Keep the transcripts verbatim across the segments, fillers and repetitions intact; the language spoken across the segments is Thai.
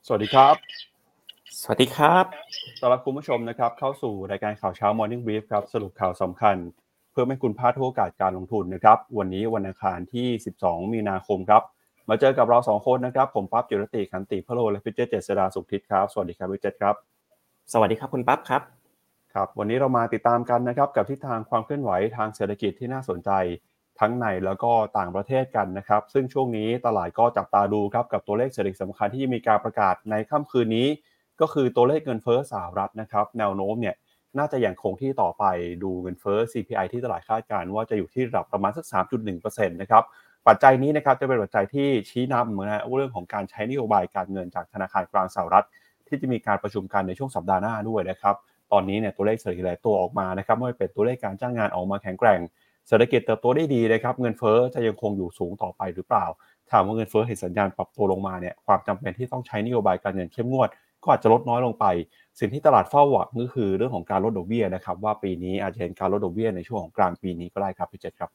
สวัสดีครับสวัสดีครับต้อนรับคุณผู้ชมนะครับเข้าสู่รายการข่าวเช้า Morning Brief ครับสรุปข่าวสำคัญเพื่อไม่ให้คุณพลาดทุกโอกาสการลงทุนนะครับวันนี้วันอังคารที่สิบสองมีนาคมครับมาเจอกับเราสองคนนะครับผมปั๊บจิรติขันติพโลและพิเจษเจษฎาสุขทิศครับสวัสดีครับพิเจษครับสวัสดีครับคุณปั๊บครับครับวันนี้เรามาติดตามกันนะครับกับทิศทางความเคลื่อนไหวทางเศรษฐกิจที่น่าสนใจทั้งในแล้วก็ต่างประเทศกันนะครับซึ่งช่วงนี้ตลาดก็จับตาดูครับกับตัวเลขเศรษฐกิจสำคัญที่มีการประกาศในค่ำคืนนี้ก็คือตัวเลขเงินเฟ้อสหรัฐนะครับแนวโน้มเนี่ยน่าจะยังคงที่ต่อไปดูเงินเฟ้อ ซี พี ไอ ที่ตลาดคาดการณ์ว่าจะอยู่ที่ระดับประมาณสัก สามจุดหนึ่งเปอร์เซ็นต์ นะครับปัจจัยนี้นะครับจะเป็นปัจจัยที่ชี้นำนะฮะเรื่องของการใช้นโยบายการเงินจากธนาคารกลางสหรัฐที่จะมีการประชุมกันในช่วงสัปดาห์หน้าด้วยนะครับ ตอนนี้เนี่ยตัวเลขเศรษฐกิจหลายตัวออกมานะครับไม่ว่าจะเป็นตัวเลขการจ้างงานออกมาแข็งแกร่งเศรษฐกิจเติบโตได้ดีนะครับเงินเฟ้อจะยังคงอยู่สูงต่อไปหรือเปล่าถามว่าเงินเฟ้อเห็นสัญญาณปรับตัวลงมาเนี่ยความจำเป็นที่ต้องใช้นโยบายการเงินเข้มงวดก็อาจจะลดน้อยลงไปสิ่งที่ตลาดเฝ้าหวังก็คือเรื่องของการลดดอกเบี้ยนะครับว่าปีนี้อาจจะเห็นการลดดอกเบี้ยในช่วงของกลางปีนี้ก็ได้ครับพี่เจษครับ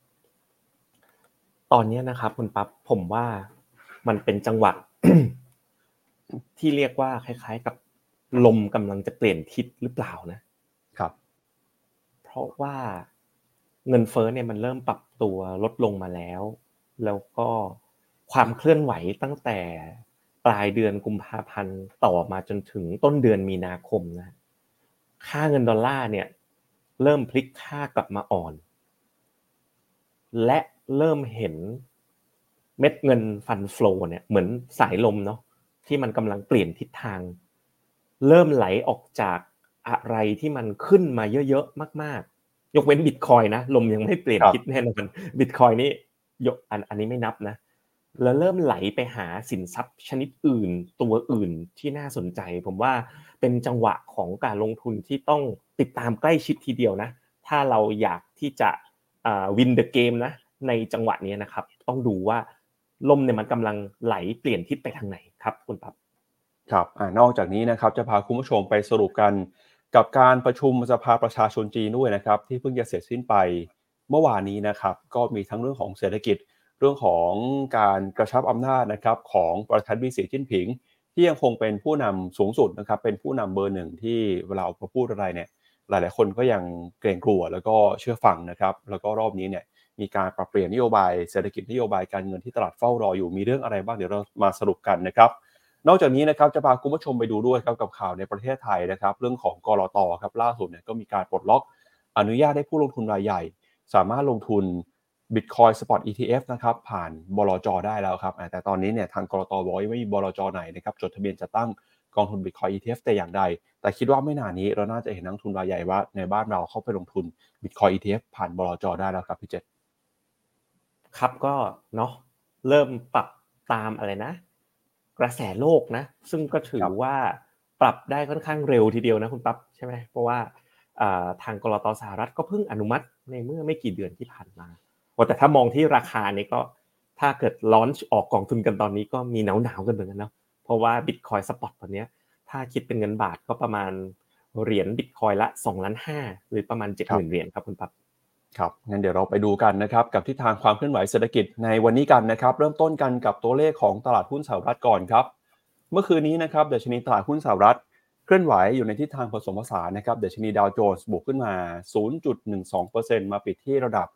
ตอนนี้นะครับคุณปั๊บผมว่ามันเป็นจังหวะ ที่เรียกว่าคล้ายๆกับลมกำลังจะเปลี่ยนทิศหรือเปล่านะครับเพราะว่าเงินเฟ้อเนี่ยมันเริ่มปรับตัวลดลงมาแล้วแล้วก็ความเคลื่อนไหวตั้งแต่ปลายเดือนกุมภาพันธ์ต่อมาจนถึงต้นเดือนมีนาคมนะค่าเงินดอลลาร์เนี่ยเริ่มพลิกค่ากลับมาอ่อน และเริ่มเห็นเม็ดเงินฟันโฟลเนี่ยเหมือนสายลมเนาะที่มันกำลังเปลี่ยนทิศทางเริ่มไหลออกจากอะไรที่มันขึ้นมาเยอะๆมากๆยกเว้น Bitcoin นะลมยังไม่เปลี่ยนทิศครับแน่นอน Bitcoin นี่ยกอันอันนี้ไม่นับนะแล้วเริ่มไหลไปหาสินทรัพย์ชนิดอื่นตัวอื่นที่น่าสนใจผมว่าเป็นจังหวะของการลงทุนที่ต้องติดตามใกล้ชิดทีเดียวนะถ้าเราอยากที่จะอ่า win the game นะในจังหวะนี้นะครับต้องดูว่าลมเนี่ยมันกำลังไหลเปลี่ยนทิศไปทางไหนครับคุณปั๊บครับอ่านอกจากนี้นะครับจะพาคุณผู้ชมไปสรุปกันกับการประชุมสภาประชาชนจีนด้วยนะครับที่เพิ่งจะเสร็จสิ้นไปเมื่อวานนี้นะครับก็มีทั้งเรื่องของเศรษฐกิจเรื่องของการกระชับอำนาจนะครับของประธานาธิบดีสีจิ้นผิงที่ยังคงเป็นผู้นำสูงสุดนะครับเป็นผู้นำเบอร์หนึ่งที่เวลาออกมาพูดอะไรเนี่ยหลายๆคนก็ยังเกรงกลัวแล้วก็เชื่อฟังนะครับแล้วก็รอบนี้เนี่ยมีการปรับเปลี่ยนนโยบายเศรษฐกิจนโยบายการเงินที่ตลาดเฝ้ารออยู่มีเรื่องอะไรบ้างเดี๋ยวเรามาสรุปกันนะครับ นอกจากนี้นะครับจะพาคุณผู้ชมไปดูด้วยครับกับข่าวในประเทศไทยนะครับเรื่องของกลตครับล่าสุดเนี่ยก็มีการปลดล็อกอนุญาตให้ผู้ลงทุนรายใหญ่สามารถลงทุน Bitcoin Spot อี ที เอฟ นะครับผ่านบลจได้แล้วครับแต่ตอนนี้เนี่ยทางกลตบอกว่าไม่มีบลจไหนนะครับจดทะเบียนจะตั้งกองทุน Bitcoin อี ที เอฟ แต่อย่างใดแต่คิดว่าไม่นานนี้เราน่าจะเห็นนักลงทุนรายใหญ่ว่าในบ้านเราเข้าไปลงทุน Bitcoin อี ที เอฟ ผ่านบลจได้แล้วครับพี่เจษครับก็เนาะเริ่มปรับตามอะไรนะกระแสโลกนะซึ่งก็ถืครับอว่าปรับได้ค่อนข้างเร็วทีเดียวนะคุณปั๊บใช่ไหมเพราะว่าอ่าทางกลตสหรัฐก็เพิ่งอนุมัติในเมื่อไม่กี่เดือนที่ผ่านมาโอ้แต่ถ้ามองที่ราคานี่ก็ถ้าเกิดลอนช์ออกกองทุนกันตอนนี้ก็มีหนาวๆกันเหมือนกันเนาะเพราะว่า Bitcoin Spot ตอนเนี้ยถ้าคิดเป็นเงินบาทก็ประมาณเหรียญ Bitcoin ละสองล้านห้าหรือประมาณครัเจ็ดหมื่น เหบรียญครับคุณปั๊บครับงั้นเดี๋ยวเราไปดูกันนะครับกับทิศทางความเคลื่อนไหวเศรษฐกิจในวันนี้กันนะครับเริ่มต้นกันกับตัวเลขของตลาดหุ้นสหรัฐก่อนครับเมื่อคืนนี้นะครับดัชนีตลาดหุ้นสหรัฐเคลื่อนไหวอยู่ในทิศทางผสมผสานนะครับดัชนีดาวโจนส์บวกขึ้นมา ศูนย์จุดหนึ่งสองเปอร์เซ็นต์ มาปิดที่ระดับ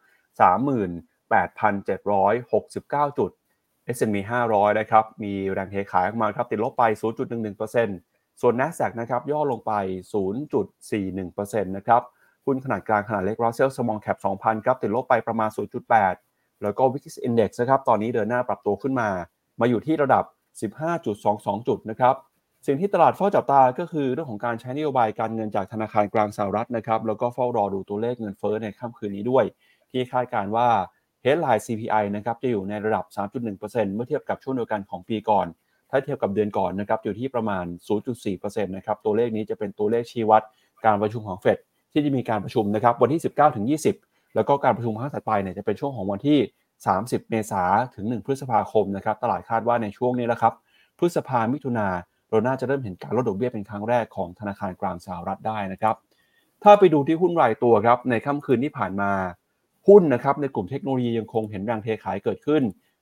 สามหมื่นแปดพันเจ็ดร้อยหกสิบเก้า จุด เอส แอนด์ พี ห้าร้อยนะครับมีแรงเทขายออกมาครับติดลบไป ศูนย์จุดหนึ่งหนึ่งเปอร์เซ็นต์ ส่วน NASDAQ นะครับย่อลงไป ศูนย์จุดสี่หนึ่งเปอร์เซ็นต์ นะครับ หุ้นขนาดกลางขนาดเล็ก Russell Small Cap สองพัน ครับติดลบไปประมาณ ศูนย์จุดแปด แล้วก็ วี ไอ เอ็กซ์ Index นะครับตอนนี้เดินหน้าปรับตัวขึ้นมามาอยู่ที่ระดับ สิบห้าจุดสองสอง จุดนะครับสิ่งที่ตลาดเฝ้าจับตาก็คือเรื่องของการใช้นโยบายการเงินจากธนาคารกลางสหรัฐนะครับแล้วก็เฝ้ารอดูตัวเลขเงินเฟ้อในค่ำคืนนี้ด้วยที่คาดการณ์ว่า Headline ซี พี ไอ นะครับจะอยู่ในระดับ สามจุดหนึ่งเปอร์เซ็นต์ เมื่อเทียบกับช่วงเดียวกันของปีก่อนถ้าเทียบกับเดือนก่อนนะครับอยู่ที่ประมาณ ศูนย์จุดสี่เปอร์เซ็นต์ นะครับตัวเลขนี้จะเป็นตัวเลขชี้วัดการประชุมของเฟดที่จะมีการประชุมนะครับวันที่ สิบเก้าถึงยี่สิบ แล้วก็การประชุมครั้งถัดไปเนี่ยจะเป็นช่วงของวันที่ สามสิบ เมษายนถึง หนึ่ง พฤษภาคมนะครับตลาดคาดว่าในช่วงนี้แหละครับพฤษภามิถุนาเราน่าจะเริ่มเห็นการลดดอกเบี้ยเป็นครั้งแรกของธนาคารกลางสหรัฐได้นะครับถ้าไปดูที่หุ้นรายตัวครับในค่ำคืนที่ผ่านมาหุ้นนะครับในกลุ่มเทคโนโลยียังคงเห็นแรงเทขายเกิดขึ้น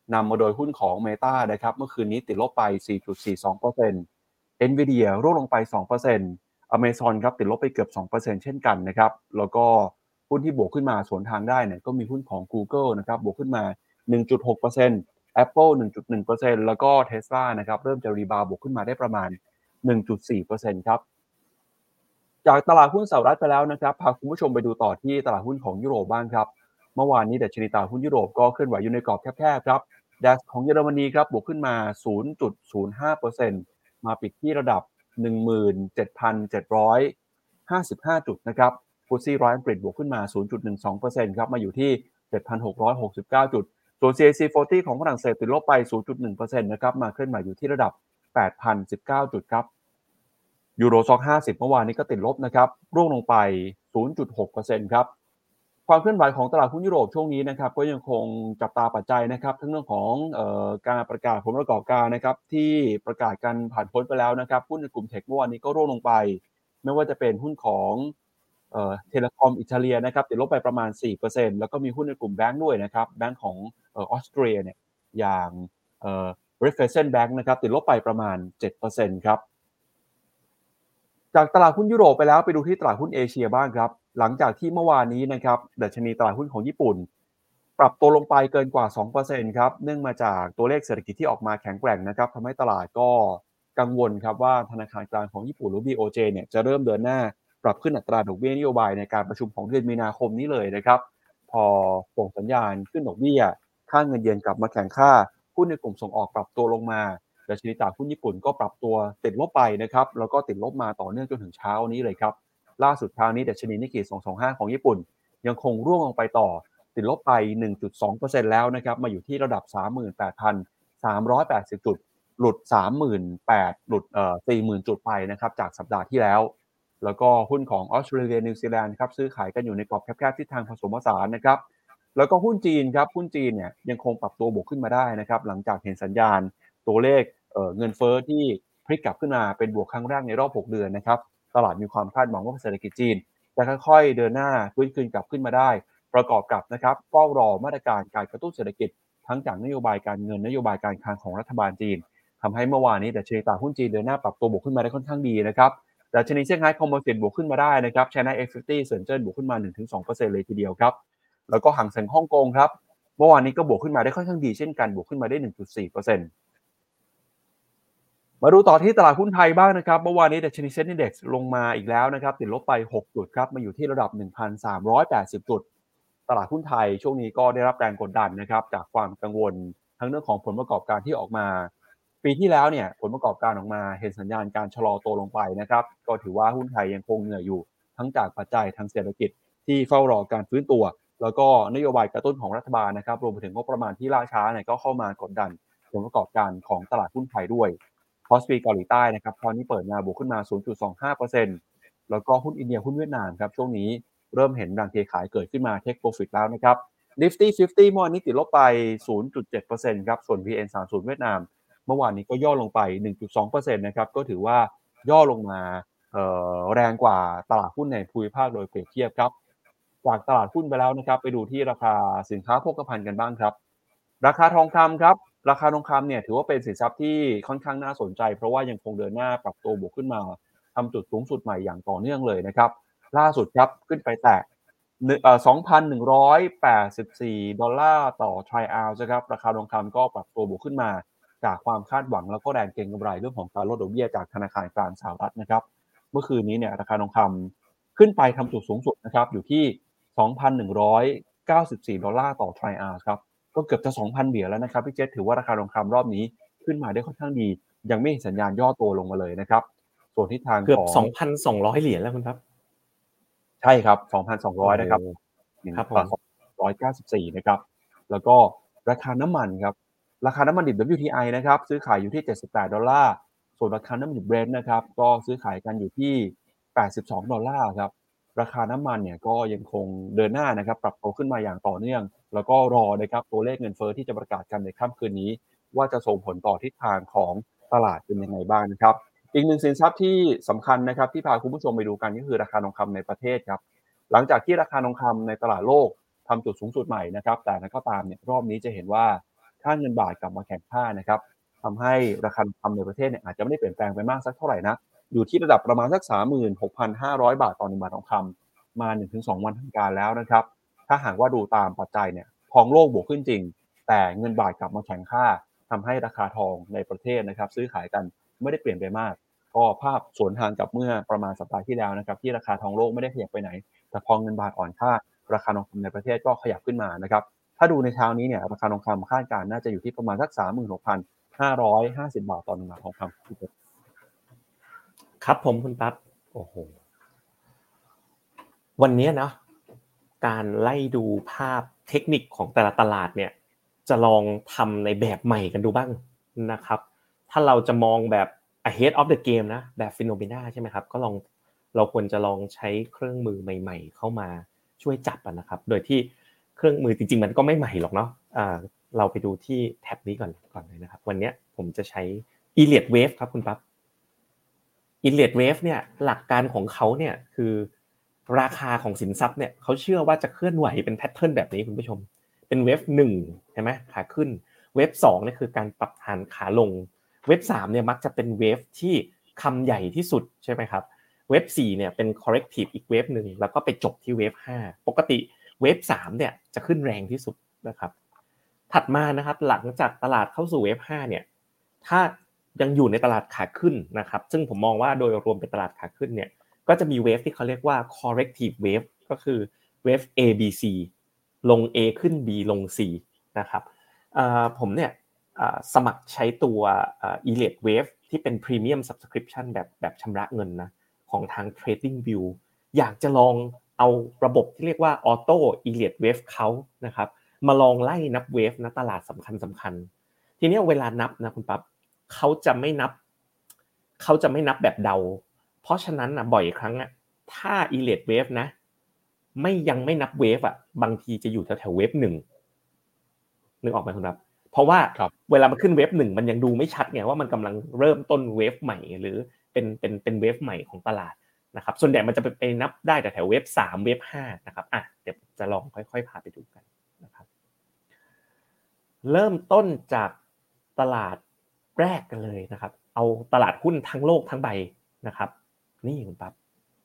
นำมาโดยหุ้นของ Meta นะครับเมื่อคืนนี้ติดลบไป สี่จุดสี่สองเปอร์เซ็นต์ Nvidia ร่วงลงไป สองเปอร์เซ็นต์ Amazon ครับติดลบไปเกือบ สองเปอร์เซ็นต์ เช่นกันนะครับแล้วก็หุ้นที่บวกขึ้นมาสวนทางได้เนี่ยก็มีหุ้นของ Google นะครับบวกขึ้นมา หนึ่งจุดหกเปอร์เซ็นต์ Apple หนึ่งจุดหนึ่งเปอร์เซ็นต์ แล้วก็ Tesla นะครับเริ่มจะรีบาวด์บวกขึ้นมาได้ประมาณ หนึ่งจุดสี่เปอร์เซ็นต์ ครับจากตลาดหุ้นสหรัฐไปแล้วนะครับพาคุณผู้ชมไปดูต่อที่ตลาดหุ้นของยุโรปบ้างครับเมื่อวานนี้ดัชนีตลาดหุ้นยุโรปก็เคลื่อนไหวอยู่ในกรอบแคบๆครับ ดัค ของเยอรมนีครับบวกขึ้นมา ศูนย์จุดศูนย์ห้าเปอร์เซ็นต์ มาปิดที่ระดับ หนึ่งหมื่นเจ็ดพันเจ็ดร้อยห้าสิบห้า จุดนะครับฟุตซี่ร้อยอังกฤษบวกขึ้นมา ศูนย์จุดหนึ่งสองเปอร์เซ็นต์ ครับมาอยู่ที่ เจ็ดพันหกร้อยหกสิบเก้า จุดส่วน ซี เอ ซี สี่สิบ ของฝรั่งเศสติดลบไป ศูนย์จุดหนึ่งเปอร์เซ็นต์ นะครับมาเคลื่อนไหวอยู่ที่ระดับ แปดพันสิบเก้า จุดครับยูโรซ็อกห้าสิบเมื่อวานนี้ก็ติดลบนะครับร่วงลงไป ศูนย์จุดหกเปอร์เซ็นต์ ครับความเคลื่อนไหวของตลาดหุ้นยุโรปช่วงนี้นะครับก็ยังคงจับตาปัจจัยนะครับทั้งเรื่องของเอ่อการประกาศผลประกอบการนะครับที่ประกาศกันผ่านพ้นไปแล้วนะครับหุ้นในกลุ่มเทคเมื่อวานนี้ก็ร่วงลงไปไม่ว่าจะเป็นหุ้นของเอ่อเทเลคอมอิตาเลียนะครับติดลบไปประมาณ สี่เปอร์เซ็นต์ แล้วก็มีหุ้นในกลุ่มแบงก์ด้วยนะครับแบงก์ของเอ่อออสเตรียเนี่ยอย่างเอ่อ Raiffeisen Bank นะครับติดลบไปประมาณ เจ็ดเปอร์เซ็นต์ ครับ จากตลาดหุ้นยุโรปไปแล้วไปดูที่ตลาดหุ้นเอเชียบ้างครับหลังจากที่เมื่อวานนี้นะครับดัชนีตลาดหุ้นของญี่ปุ่นปรับตัวลงไปเกินกว่า สองเปอร์เซ็นต์ ครับเนื่องมาจากตัวเลขเศรษฐกิจที่ออกมาแข็งแกร่งนะครับทำให้ตลาดก็กังวลครับว่าธนาคารกลางของญี่ปุ่นหรือ บี โอ เจ เนี่ยจะเริ่มเดินหน้าปรับขึ้นอัตราดอกเบี้ยนโยบายในการประชุมของเดือนมีนาคมนี้เลยนะครับพอส่งสัญญาณขึ้นดอกเบี้ยค่าเงินเยนกลับมาแข็งค่าหุ้นในกลุ่มส่งออกปรับตัวลงมา ดัชนีตลาดหุ้นญี่ปุ่นก็ปรับตัวติดลบไปนะครับแล้วก็ติดลบมาต่อเนื่องจนถึงเช้านี้เลยครับล่าสุดเช้านี้ดัชนีนิกเกิสองสองห้าของญี่ปุ่นยังคงร่วงลงไปต่อติดลบไป หนึ่งจุดสองเปอร์เซ็นต์ แล้วนะครับมาอยู่ที่ระดับ สามหมื่นแปดพันสามร้อยแปดสิบ จุดหลุด สามหมื่นแปดพัน หลุดเอ่อ สี่หมื่น จุดไปนะครับจากสัปดาห์ที่แล้วแล้วก็หุ้นของออสเตรเลียนิวซีแลนด์ครับซื้อขายกันอยู่ในกรอบแคบๆทิศทางผสมผสานนะครับแล้วก็หุ้นจีนครับหุ้นจีนเนี่ยยังคงปรับตัวบวกขึ้นมาได้นะครับหลังจากเห็นสัญญาณตัวเลข เอ่อเงินเฟ้อที่พลิกกลับขึ้นมาเป็นบวกครั้งแรกในรอบหกเดือนนะครับตลาดมีความคาดหวังว่าเศรษฐกิจจีนจะค่อยๆเดินหน้าฟื้นคืนกลับขึ้นมาได้ประกอบกับนะครับเฝ้ารอมาตรการการกระตุ้นเศรษฐกิจทั้งจากนโยบายการเงินนโยบายการคลังของรัฐบาลจีนทำให้เมื่อวานนี้ดัชนีตลาดหุ้นจีนเดินหน้าปรับตัวบวกขึ้นมาได้ค่อนข้างดีนะครับดัชนีเซี่ยงไฮ้คอมโพสิตบวกขึ้นมาได้นะครับ China เอ็กซ์ ห้าสิบ เซินเจิ้นบวกขึ้นมา หนึ่งถึงสองเปอร์เซ็นต์ เลยทีเดียวครับแล้วก็หางเส็งฮ่องกงครับเมื่อวานนี้ก็บวกขึ้นมาได้ค่อนข้างดีเช่นกันบวกขึ้นมาได้ หนึ่งจุดสี่เปอร์เซ็นต์ มาดูต่อที่ตลาดหุ้นไทยบ้างนะครับเมื่อวานนี้ดัชนีเซ็นดี Index ลงมาอีกแล้วนะครับติดลบไปหกจุดครับมาอยู่ที่ระดับ หนึ่งพันสามร้อยแปดสิบ จุดตลาดหุ้นไทยช่วงนี้ก็ได้รับแรงกดดันนะครับจากความกังวลทั้งเรื่องของผลประกอบการที่ออกมาปีที่แล้วเนี่ยผลประกอบการออกมาเห็นสัญญาณการชะลอตัวลงไปนะครับก็ถือว่าหุ้นไทยยังคงเหนื่อยอยู่ทั้งจากปัจจัยทางเศรษฐกิจที่เฝ้ารอการฟื้นตัวแล้วก็นโยบายกระตุ้นของรัฐบาลนะครับรวมไปถึงงบประมาณที่ล่าช้าเนี่ยก็เข้ามากดดันผลประกอบการของตลาดหุ้นไทยด้วยคอสปีเกาหลีใต้นะครับตอนนี้เปิดมาบวกขึ้นมา ศูนย์จุดสองห้าเปอร์เซ็นต์ แล้วก็หุ้นอินเดียหุ้นเวียดนามครับช่วงนี้เริ่มเห็นแรงเทขายเกิดขึ้นมา Take Profit แล้วนะครับ Nifty ห้าสิบ เมื่อวานนี้ติดลบไป ศูนย์จุดเจ็ดเปอร์เซ็นต์ ครับส่วน วี เอ็น สามสิบ เวียดนามเมื่อวานนี้ก็ย่อลงไป หนึ่งจุดสองเปอร์เซ็นต์ นะครับก็ถือว่าย่อลงมาเอ่อแรงกว่าตลาดหุ้นในภูมิภาคโดยเปรียบเทียบครับจากตลาดหุ้นไปแล้วนะครับไปดูที่ราคาสินค้าโภคภัณฑ์กันบ้างครับราคาทองคำครับราคาทองคำเนี่ยถือว่าเป็นสินทรัพย์ที่ค่อนข้างน่าสนใจเพราะว่ายังคงเดินหน้าปรับตัวบวกขึ้นมาทำจุดสูงสุดใหม่อย่างต่อเนื่องเลยนะครับล่าสุดครับขึ้นไปแตะเอ่อ สองพันหนึ่งร้อยแปดสิบสี่ ดอลลาร์ต่อทรัลล์ออนซ์นะครับราคาทองคำก็ปรับตัวบวกขึ้นมาจากความคาดหวังแล้วก็แรงเก็งกำไรเรื่องของการลดดอกเบี้ยจากธนาคารกลางสหรัฐนะครับเมื่อคืนนี้เนี่ยราคาทองคำขึ้นไปทำจุดสูงสุดนะครับอยู่ที่ สองพันหนึ่งร้อยเก้าสิบสี่ ดอลลาร์ต่อทรัลล์ออนซ์ครับก็เกือบจะ สองพัน เหรียญแล้วนะครับพี่เจษถือว่าราคาทองคำรอบนี้ขึ้นมาได้ค่อนข้างดียังไม่เห็นสัญญาณย่อตัวลงมาเลยนะครับส่วนทิศทางเกือบของสองพันสองร้อย เหรียญแล้วคุณครับใช่ครับ สองพันสองร้อย นะครับครับผมสองพันสองร้อยเก้าสิบสี่ นะครับแล้วก็ราคาน้ำมันครับราคาน้ำมันดิบ ดับเบิลยู ที ไอ นะครับซื้อขายอยู่ที่เจ็ดสิบแปดดอลลาร์ส่วนราคาน้ำมันดิบ Brent นะครับก็ซื้อขายกันอยู่ที่แปดสิบสองดอลลาร์ครับราคาน้ำมันเนี่ยก็ยังคงเดินหน้านะครับปรับตัวขึ้นมาอย่างต่อเนื่องแล้วก็รอนะครับตัวเลขเงินเฟ้อที่จะประกาศกันในค่ำคืนนี้ว่าจะส่งผลต่อทิศทางของตลาดเป็นยังไงบ้างนะครับอีกหนึ่งสินทรัพย์ที่สำคัญนะครับที่พาคุณผู้ชมไปดูกันก็คือราคาทองคำในประเทศครับหลังจากที่ราคาทองคำในตลาดโลกทำจุดสูงสุดใหม่นะครับแต่นั้นก็ตามเนี่ยรอบนี้จะเห็นว่าค่าเงินบาทกลับมาแข็งค่านะครับทำให้ราคาทองคำในประเทศเนี่ยอาจจะไม่ได้เปลี่ยนแปลงไปมากสักเท่าไหร่นักอยู่ที่ระดับประมาณสัก สามหมื่นหกพันห้าร้อย บาทต่อหนึ่งบาททองคำมา หนึ่งถึงสอง วันทำการแล้วนะครับถ้าหากว่าดูตามปัจจัยเนี่ยทองโลกบวกขึ้นจริงแต่เงินบาทกลับมาแข็งค่าทำให้ราคาทองในประเทศนะครับซื้อขายกันไม่ได้เปลี่ยนไปมากก็ภาพสวนทางกับเมื่อประมาณสัปดาห์ที่แล้วนะครับที่ราคาทองโลกไม่ได้ขยับไปไหนแต่พอเงินบาทอ่อนค่าราคาทองคำในประเทศก็ขยับขึ้นมานะครับถ้าดูในเช้านี้เนี่ยราคาทองคำคาดการณ์น่าจะอยู่ที่ประมาณสัก สามหมื่นหกพันห้าร้อยห้าสิบ บาทต่อหนึ่งบาททองคำครับผมคุณปั๊บโอ้โหวันนี้เนาะการไล่ดูภาพเทคนิคของแต่ละตลาดเนี่ยจะลองทำในแบบใหม่กันดูบ้างนะครับถ้าเราจะมองแบบ ahead of the game นะแบบ Phenomena ใช่ไหมครับก็ลองเราควรจะลองใช้เครื่องมือใหม่ๆเข้ามาช่วยจับนะครับโดยที่เครื่องมือจริงๆมันก็ไม่ใหม่หรอกเนาะอ่าเราไปดูที่แท็บนี้ก่อนก่อนเลยนะครับวันนี้ผมจะใช้ Elliott Wave ครับคุณปั๊บ Elliott Wave เนี่ยหลักการของเขาเนี่ยคือราคาของสินทรัพย์เนี่ยเขาเชื่อว่าจะเคลื่อนไหวเป็นแพทเทิร์นแบบนี้คุณผู้ชมเป็นเวฟหนึ่งใช่ไหมขาขึ้นเวฟสองเนี่ยคือการปรับฐานขาลงเวฟสามเนี่ยมักจะเป็นเวฟที่คำใหญ่ที่สุดใช่ไหมครับเวฟสี่เนี่ยเป็น corrective อีกเวฟนึงแล้วก็ไปจบที่เวฟห้าปกติเวฟสามเนี่ยจะขึ้นแรงที่สุดนะครับถัดมานะครับหลังจากตลาดเข้าสู่เวฟห้าเนี่ยถ้ายังอยู่ในตลาดขาขึ้นนะครับซึ่งผมมองว่าโดยรวมเป็นตลาดขาขึ้นเนี่ยก็จะมีเวฟที่เขาเรียกว่า corrective wave ก็คือเวฟ A B C ลง A ขึ้น B ลง C นะครับผมเนี่ยสมัครใช้ตัว Elliott Wave ที่เป็น Premium Subscription แบบแบบชำระเงินนะของทาง TradingView อยากจะลองเอาระบบที่เรียกว่า Auto Elliott Wave Count นะครับมาลองไล่นับเวฟนะตลาดสำคัญสำคัญทีนี้เวลานับนะคุณปั๊บเขาจะไม่นับเขาจะไม่นับแบบเดาเพราะฉะนั้นนะบ่อยครั้งอะถ้า Elliott Wave นะไม่ยังไม่นับเวฟอ่ะบางทีจะอยู่แถวๆเวฟหนึ่งนึกออกไหมคุณครับเพราะว่าเวลามันขึ้นเวฟหนึ่งมันยังดูไม่ชัดไงว่ามันกำลังเริ่มต้นเวฟใหม่หรือเป็นเป็นเป็นเวฟใหม่ของตลาดนะครับส่วนใหญ่มันจะไปนับได้แต่แถวเวฟสามเวฟห้านะครับอ่ะเดี๋ยวจะลองค่อยๆพาไปดูกันนะครับเริ่มต้นจากตลาดแรกกันเลยนะครับเอาตลาดหุ้นทั้งโลกทั้งใบนะครับนี่คุณปั๊บ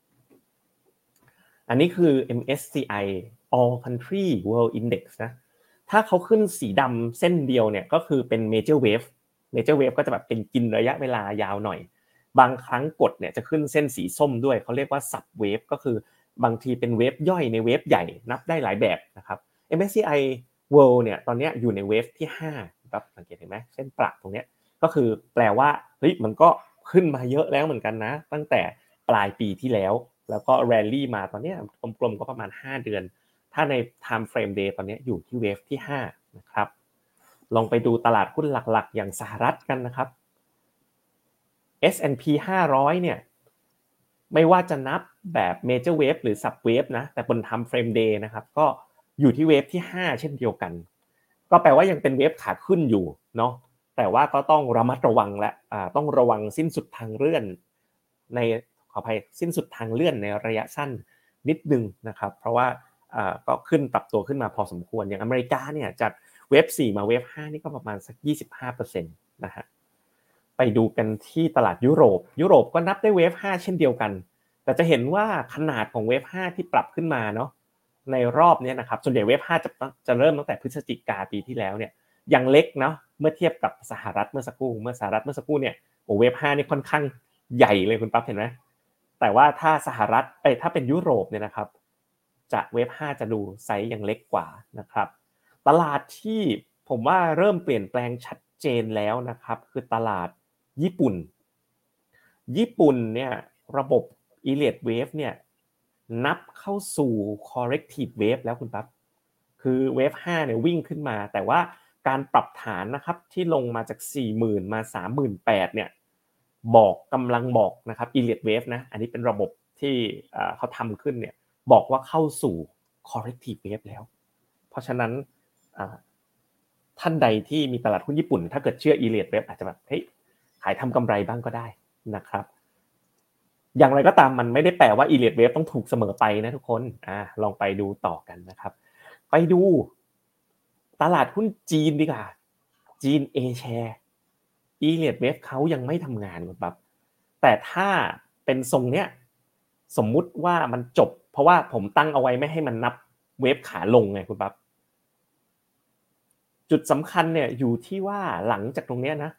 อันนี้คือ เอ็ม เอส ซี ไอ All Country World Index นะถ้าเขาขึ้นสีดำเส้นเดียวเนี่ยก็คือเป็น Major Wave Major Wave ก็จะแบบเป็นกินระยะเวลายาวหน่อยบางครั้งกดเนี่ยจะขึ้นเส้นสีส้มด้วยเขาเรียกว่า Sub Wave ก็คือบางทีเป็นเวฟย่อยในเวฟใหญ่นับได้หลายแบบนะครับ เอ็ม เอส ซี ไอ World เนี่ยตอนนี้อยู่ในเวฟที่ห้าครับสังเกตเห็นไหมเส้นประตรงเนี้ยก็คือแปลว่าเฮ้ยมันก็ขึ้นมาเยอะแล้วเหมือนกันนะตั้งแต่ปลายปีที่แล้วแล้วก็แรลลี่มาตอนนี้กลมๆก็ประมาณห้าเดือนถ้าใน time frame day ตอนนี้อยู่ที่เวฟที่ห้านะครับลองไปดูตลาดหุ้นหลักๆอย่างสหรัฐกันนะครับ เอส แอนด์ พี ห้าร้อยเนี่ยไม่ว่าจะนับแบบ major wave หรือ sub wave นะแต่บน time frame day นะครับก็อยู่ที่เวฟที่ห้าเช่นเดียวกันก็แปลว่ายังเป็นเวฟขาขึ้นอยู่เนาะแต่ว่าก็ต้องระมัดระวังและอ่าต้องระวังสิ้นสุดทางเลื่อนในขออภัยสิ้นสุดทางเลื่อนในระยะสั้นนิดนึงนะครับเพราะว่าอ่าก็ขึ้นปรับตัวขึ้นมาพอสมควรอย่างอเมริกาเนี่ยจากเวฟสี่มาเวฟห้านี่ก็ประมาณสัก ยี่สิบห้าเปอร์เซ็นต์ นะฮะไปดูกันที่ตลาดยุโรปยุโรปก็นับได้เวฟห้าเช่นเดียวกันแต่จะเห็นว่าขนาดของเวฟห้าที่ปรับขึ้นมาเนาะในรอบนี้นะครับส่วนใหญ่เวฟห้าจะจะเริ่มตั้งแต่พฤศจิกาปีที่แล้วเนี่ยยังเล็กเนาะเมื่อเทียบกับสหรัฐเมื่อสักครู่เมื่อสหรัฐเมื่อสักครู่เนี่ยโอ้เวฟห้านี่ค่อนข้างใหญ่เลยคุณปั๊บเห็นไหมแต่ว่าถ้าสหรัฐเอ้ยถ้าเป็นยุโรปเนี่ยนะครับจะเวฟห้าจะดูไซส์ยังเล็กกว่านะครับตลาดที่ผมว่าเริ่มเปลี่ยนแปลงชัดเจนแล้วนะครับคือตลาดญี่ปุ่นญี่ปุ่นเนี่ยระบบ Elliott Wave เนี่ยนับเข้าสู่ corrective wave แล้วคุณปั๊บคือเวฟห้าเนี่ยวิ่งขึ้นมาแต่ว่าการปรับฐานนะครับที่ลงมาจาก สี่หมื่น มา สามหมื่นแปดพัน เนี่ยบอกกำลังบอกนะครับ Elliott Wave นะอันนี้เป็นระบบที่เขาทำขึ้นเนี่ยบอกว่าเข้าสู่ corrective wave แล้วเพราะฉะนั้นท่านใดที่มีตลาดหุ้นญี่ปุ่นถ้าเกิดเชื่อ Elliott Wave อาจจะแบบเฮ้ยขายทำกำไรบ้างก็ได้นะครับอย่างไรก็ตามมันไม่ได้แปลว่า Elliott Wave ต้องถูกเสมอไปนะทุกคนอ่าลองไปดูต่อกันนะครับไปดูตลาดหุ้นจีนดีกว่าจีน A share Elliott Wave เขายังไม่ทำงานคุณปั๊บแต่ถ้าเป็นทรงเนี้ยสมมุติว่ามันจบเพราะว่าผมตั้งเอาไว้ไม่ให้มันนับเวฟขาลงไงคุณปั๊บจุดสำคัญเนี่ยอยู่ที่ว่าหลังจากตรงเนี้ยนะ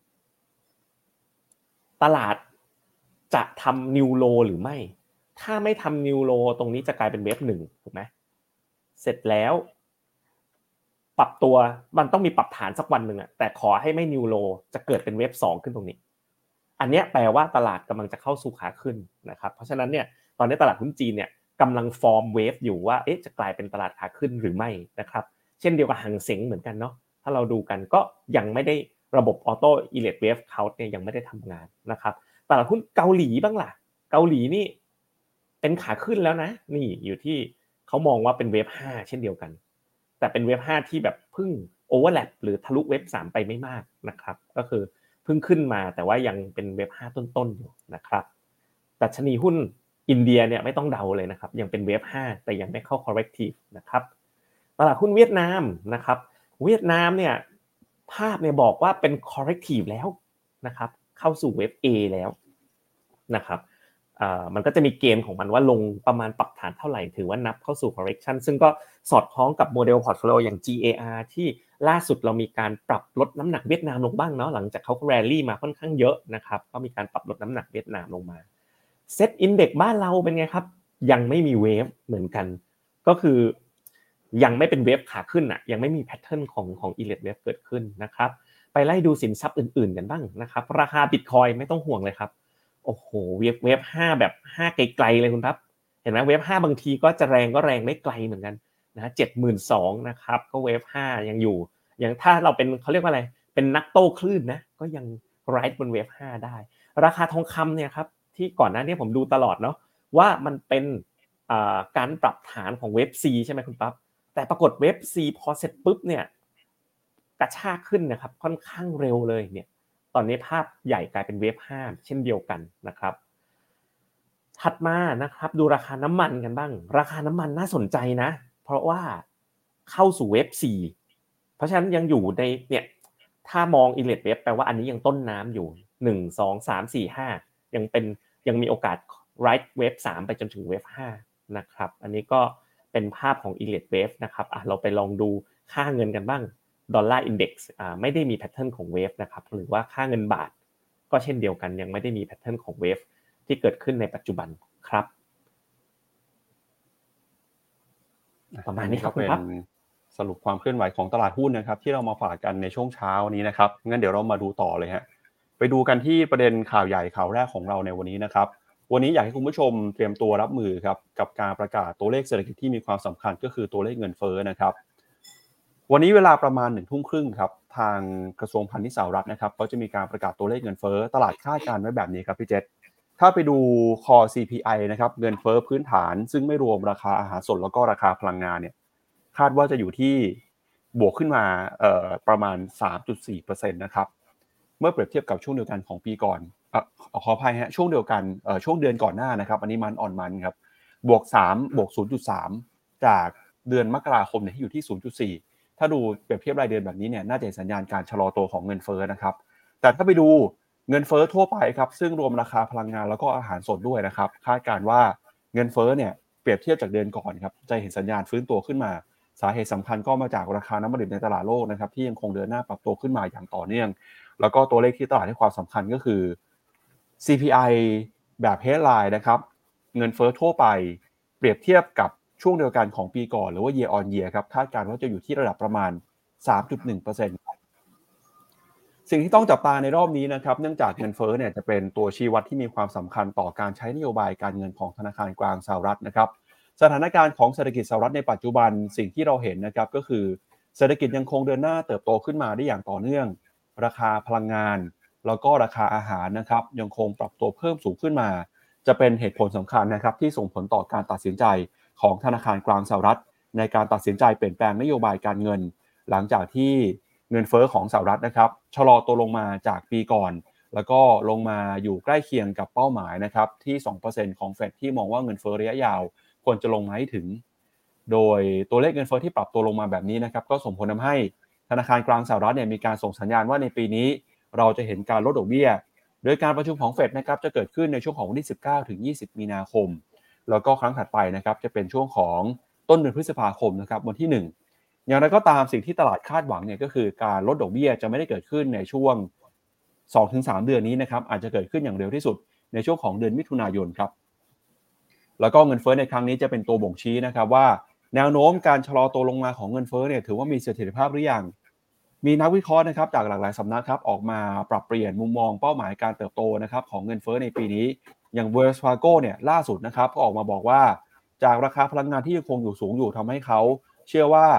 ตลาดจะทำนิวโลหรือไม่ถ้าไม่ทำนิวโลตรงนี้จะกลายเป็นเวฟหนึ่งถูกไหมเสร็จแล้วปรับตัวมันต้องมีปรับฐานสักวันหนึ่งอะแต่ขอให้ไม่นิวโลจะเกิดเป็นเวฟสองขึ้นตรงนี้อันเนี้ยแปลว่าตลาดกำลังจะเข้าสู่ขาขึ้นนะครับเพราะฉะนั้นเนี่ยตอนนี้ตลาดหุ้นจีนเนี่ยกำลังฟอร์มเวฟอยู่ว่าเอ๊ะจะกลายเป็นตลาดขาขึ้นหรือไม่นะครับเช่นเดียวกับหางเส็งเหมือนกันเนาะถ้าเราดูกันก็ยังไม่ได้ระบบออโต้อิเล็กเวฟเคาท์เนี่ยยังไม่ได้ทำงานนะครับตลาดหุ้นเกาหลีบ้างล่ะเกาหลีนี่เป็นขาขึ้นแล้วนะนี่อยู่ที่เขามองว่าเป็นเวฟห้าเช่นเดียวกันแต่เป็นเวฟห้าที่แบบเพิ่งโอเวอร์แลปหรือทะลุเวฟสามไปไม่มากนะครับก็คือเพิ่งขึ้นมาแต่ว่ายังเป็นเวฟห้าต้นๆอยู่นะครับดัชนีหุ้นอินเดียเนี่ยไม่ต้องเดาเลยนะครับยังเป็นเวฟห้าแต่ยังไม่เข้า corrective นะครับตลาดหุ้นเวียดนามนะครับเวียดนามเนี่ยภาพเนี่ยบอกว่าเป็น corrective แล้วนะครับเข้าสู่เวฟ A แล้วนะครับเอ่อมันก็จะมีเกณฑ์ของมันว่าลงประมาณปรับฐานเท่าไหร่ถือว่านับเข้าสู่ correction ซึ่งก็สอดคล้องกับโมเดล portfolio อย่าง จี เอ อาร์ ที่ล่าสุดเรามีการปรับลดน้ำหนักเวียดนามลงบ้างเนาะหลังจากเขาแรลลี่มาค่อนข้างเยอะนะครับก็มีการปรับลดน้ำหนักเวียดนามลงมาเซ็ตอินเด็กซ์บ้านเราเป็นไงครับยังไม่มีเวฟเหมือนกันก็คือยังไม่เป็นเวฟขาขึ้นอ่ะยังไม่มีแพทเทิร์นของของ Elliott Wave เกิดขึ้นนะครับไปไล่ดูสินทรัพย์อื่นๆกันบ้างนะครับราคา Bitcoin ไม่ต้องห่วงเลยครับโอ้โหเวฟเวฟห้าแบบห้าไกลๆเลยคุณครับเห็นมั้ยเวฟห้าบางทีก็จะแรงก็แรงไม่ไกลเหมือนกันนะ เจ็ดหมื่นสองพัน นะครับก็เวฟห้ายังอยู่อย่างถ้าเราเป็นเค้าเรียกว่าอะไรเป็นนักโต้คลื่นนะก็ยังไรด์บนเวฟห้าได้ราคาทองคำเนี่ยครับที่ก่อนหน้านี้ผมดูตลอดเนาะว่ามันเป็นอ่าการปรับฐานของเวฟ C ใช่มั้ยคุณปั๊บแต่ปรากฏเวฟ C พอเสร็จปุ๊บเนี่ยกระชากขึ้นนะครับค่อนข้างเร็วเลยเนี่ยตอนนี้ภาพใหญ่กลายเป็นเวฟห้าเช่นเดียวกันนะครับถัดมานะครับดูราคาน้ำมันกันบ้างราคาน้ำมันน่าสนใจนะเพราะว่าเข้าสู่เวฟ C เพราะฉะนั้นยังอยู่ในเนี่ยถ้ามอง Elliott Wave แปลว่าอันนี้ยังต้นน้ำอยู่หนึ่ง สอง สาม สี่ ห้ายังเป็นยังมีโอกาส ride wave สามไปจนถึง wave ห้านะครับอันนี้ก็เป็นภาพของ Elliott Wave นะครับอ่ะเราไปลองดูค่าเงินกันบ้างดอลลาร์อินเด็กซ์อ่าไม่ได้มีแพทเทิร์นของ wave นะครับหรือว่าค่าเงินบาทก็เช่นเดียวกันยังไม่ได้มีแพทเทิร์นของ wave ที่เกิดขึ้นในปัจจุบันครับประมาณนี้ครับคุณครับสรุปความเคลื่อนไหวของตลาดหุ้นนะครับที่เรามาฝากกันในช่วงเช้านี้นะครับงั้นเดี๋ยวเรามาดูต่อเลยฮะไปดูกันที่ประเด็นข่าวใหญ่ข่าวแรกของเราในวันนี้นะครับวันนี้อยากให้คุณผู้ชมเตรียมตัวรับมือครับกับการประกาศตัวเลขเศรษฐกิจที่มีความสำคัญก็คือตัวเลขเงินเฟ้อนะครับวันนี้เวลาประมาณ หนึ่งทุ่มครึ่งครับทางกระทรวงพาณิชย์สหรัฐนะครับเขาจะมีการประกาศตัวเลขเงินเฟ้อตลาดคาดการณ์ไว้แบบนี้ครับพี่เจษถ้าไปดู Core ซี พี ไอ นะครับเงินเฟ้อพื้นฐานซึ่งไม่รวมราคาอาหารสดแล้วก็ราคาพลังงานเนี่ยคาดว่าจะอยู่ที่บวกขึ้นมาเอ่อประมาณ สามจุดสี่เปอร์เซ็นต์ นะครับเมื่อเปรียบเทียบกับช่วงเดียวกันของปีก่อนเอ่อขออภัยฮะช่วงเดียวกันเอ่อช่วงเดือนก่อนหน้านะครับอันนี้มันออนมันครับบวกสามบวก ศูนย์จุดสาม จากเดือนมกราคมเนี่ยที่อยู่ที่ ศูนย์จุดสี่ ถ้าดูเปรียบเทียบรายเดือนแบบนี้เนี่ยน่าจะเห็นสัญญาณการชะลอตัวของเงินเฟ้อนะครับแต่ถ้าไปดูเงินเฟ้อทั่วไปครับซึ่งรวมราคาพลังงานแล้วก็อาหารสดด้วยนะครับคาดการณ์ว่าเงินเฟ้อเนี่ยเปรียบเทียบจากเดือนก่อนครับจะเห็นสัญญาณฟื้นตัวขึ้นมาสาเหตุสำคัญก็มาจากราคาน้ำมันดิบในตลาดโลกนะครับที่ยังคงเดินหน้าปรับตัวขึ้นมาอย่างต่อเนื่องแล้วก็ตัวเลขที่ตลาดให้ความสำคัญก็คือ ซี พี ไอ แบบ headline นะครับเงินเฟ้อทั่วไปเปรียบเทียบกับช่วงเดียวกันของปีก่อนหรือว่า year on year ครับคาดการณ์ว่าจะอยู่ที่ระดับประมาณ สามจุดหนึ่งเปอร์เซ็นต์ สิ่งที่ต้องจับตาในรอบนี้นะครับเนื่องจากเงินเฟ้อเนี่ยจะเป็นตัวชี้วัดที่มีความสำคัญต่อการใช้นโยบายการเงินของธนาคารกลางสหรัฐนะครับสถานการณ์ของเศรษฐกิจสหรัฐในปัจจุบันสิ่งที่เราเห็นนะครับก็คือเศรษฐกิจยังคงเดินหน้าเติบโตขึ้นมาได้อย่างต่อเนื่องราคาพลังงานแล้วก็ราคาอาหารนะครับยังคงปรับตัวเพิ่มสูงขึ้นมาจะเป็นเหตุผลสำคัญนะครับที่ส่งผลต่อการตัดสินใจของธนาคารกลางสหรัฐในการตัดสินใจเปลี่ยนแปลงนโยบายการเงินหลังจากที่เงินเฟ้อของสหรัฐนะครับชะลอตัวลงมาจากปีก่อนแล้วก็ลงมาอยู่ใกล้เคียงกับเป้าหมายนะครับที่ สองเปอร์เซ็นต์ ของเฟดที่มองว่าเงินเฟ้อระยะยาวควรจะลงมาให้ถึงโดยตัวเลขเงินเฟ้อที่ปรับตัวลงมาแบบนี้นะครับก็ส่งผลทำให้ธนาคารกลางสหรัฐเนี่ยมีการส่งสัญญาณว่าในปีนี้เราจะเห็นการลดดอกเบี้ยโดยการประชุมของเฟดนะครับจะเกิดขึ้นในช่วงของวันที่สิบเก้าถึงยี่สิบมีนาคมแล้วก็ครั้งถัดไปนะครับจะเป็นช่วงของต้นเดือนพฤษภาคมนะครับวันที่หนึ่งอย่างไรก็ตามสิ่งที่ตลาดคาดหวังเนี่ยก็คือการลดดอกเบี้ยจะไม่ได้เกิดขึ้นในช่วง สองถึงสาม เดือนนี้นะครับอาจจะเกิดขึ้นอย่างเร็วที่สุดในช่วงของเดือนมิถุนายนครับแล้วก็เงินเฟ้อในครั้งนี้จะเป็นตัวบ่งชี้นะครับว่าแนวโน้มการชะลอตัวลงมาของเงินเฟ้อเนี่ยถือว่ามีเสถียรภาพหรือยังมีนักวิเคราะห์นะครับจากหลากหลายสำนักครับออกมาปรับเปลี่ยนมุมมองเป้าหมายการเติบโตนะครับของเงินเฟ้อในปีนี้อย่าง Wells Fargo เนี่ยล่าสุดนะครับก็ออกมาบอกว่าจากราคาพลังงานที่ยังคงอยู่สูงอยู่ทำให้เขาเชื่อว่า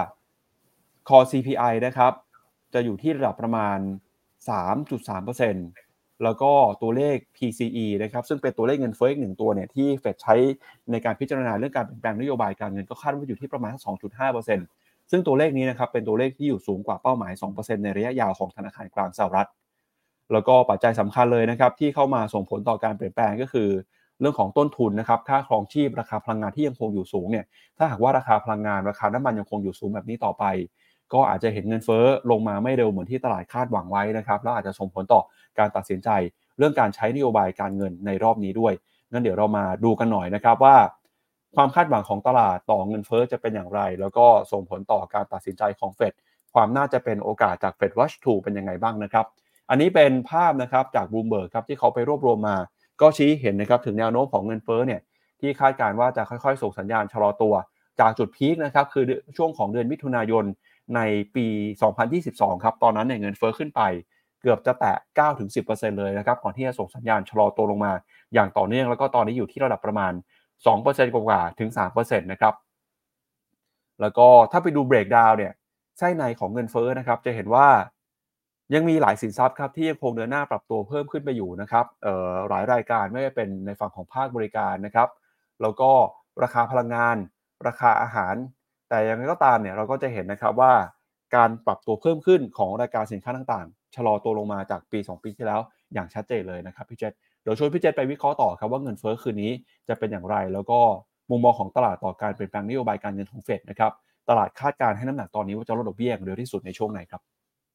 Core ซี พี ไอ นะครับจะอยู่ที่ระดับประมาณ สามจุดสามเปอร์เซ็นต์ แล้วก็ตัวเลข พี ซี อี นะครับซึ่งเป็นตัวเลขเงินเฟ้ออีกหนึ่งตัวเนี่ยที่เฟดใช้ในการพิจารณาเรื่องการเปลี่ยนแปลงนโยบายการเงินก็คาดว่าอยู่ที่ประมาณ สองจุดห้าเปอร์เซ็นต์ ซึ่งตัวเลขนี้นะครับเป็นตัวเลขที่อยู่สูงกว่าเป้าหมาย สองเปอร์เซ็นต์ ในระยะยาวของธนาคารกลางสหรัฐแล้วก็ปัจจัยสำคัญเลยนะครับที่เข้ามาส่งผลต่อการเปลี่ยนแปลงก็คือเรื่องของต้นทุนนะครับค่าครองชีพราคาพลังงานที่ยังคงอยู่สูงเนี่ยถ้าหากว่าราคาพลังงานราคาน้ำมันยังคงอยู่สูงแบบนี้ต่อไปก็อาจจะเห็นเงินเฟ้อลงมาไม่เร็วเหมือนที่ตลาดคาดหวังไว้นะครับแล้วอาจจะส่งผลต่อการตัดสินใจเรื่องการใช้นโยบายการเงินในรอบนี้ด้วยงั้นเดี๋ยวเรามาดูกันหน่อยนะครับว่าความคาดหวังของตลาดต่อเงินเฟ้อจะเป็นอย่างไรแล้วก็ส่งผลต่อการตัดสินใจของเฟดความน่าจะเป็นโอกาสจาก Fed Watch ทูเป็นยังไงบ้างนะครับอันนี้เป็นภาพนะครับจาก Bloomberg ครับที่เขาไปรวบรวมมาก็ชี้เห็นนะครับถึงแนวโน้มของเงินเฟ้อเนี่ยที่คาดการณ์ว่าจะค่อยๆส่งสัญญาณชะลอตัวจากจุดพีคนะครับคือช่วงของเดือนมิถุนายนในปีสองพันยี่สิบสองครับตอนนั้นเนี่ยเงินเฟ้อขึ้นไปเกือบจะแตะ เก้าถึงสิบเปอร์เซ็นต์ เลยนะครับก่อนที่จะส่งสัญญาณชะลอตัวลงมาอย่างต่อเนื่องแล้วก็ตอนนี้อยู่ที่ระดับประมาณ สองเปอร์เซ็นต์ กว่าๆถึง สามเปอร์เซ็นต์ นะครับแล้วก็ถ้าไปดู breakdown เนี่ยไส้ในของเงินเฟ้อนะครับจะเห็นว่ายังมีหลายสินทรัพย์ครับที่ยังคงเดินหน้าปรับตัวเพิ่มขึ้นไปอยู่นะครับเอ่อหลายรายการไม่ว่าเป็นในฝั่งของภาคบริการนะครับแล้วก็ราคาพลังงานราคาอาหารแต่อย่างไรก็ตามเนี่ยเราก็จะเห็นนะครับว่าการปรับตัวเพิ่มขึ้นของรายการสินค้าต่างๆชะลอตัวลงมาจากปีสองปีที่แล้วอย่างชัดเจนเลยนะครับพี่เจษเดี๋ยวชวนพี่เจษไปวิเคราะห์ต่อครับว่าเงินเฟ้อคืนนี้จะเป็นอย่างไรแล้วก็มุมมองของตลาดต่อการเปลี่ยนแปลงนโยบายการเงินของเฟดนะครับตลาดคาดการณ์ให้น้ำหนักตอนนี้ว่าจะลดดอกเบี้ยอย่างเร็วที่สุดในช่วงไหนครับ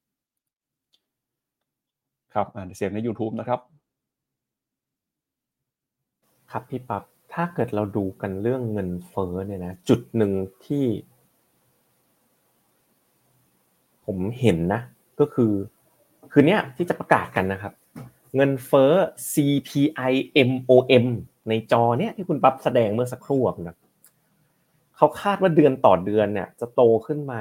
ครับอ่าเสียงใน YouTube นะครับครับพี่ปั๊บถ้าเกิดเราดูกันเรื่องเงินเฟ้อเนี่ยนะจุดหนึ่งที่ผมเห็นนะก็คือคือเนี้ยที่จะประกาศกันนะครับเงินเฟ้อ ซี พี ไอ เอ็ม โอ เอ็ม ในจอเนี้ยที่คุณปั๊บแสดงเมื่อสักครู่นะเขาคาดว่าเดือนต่อเดือนเนี่ยจะโตขึ้นมา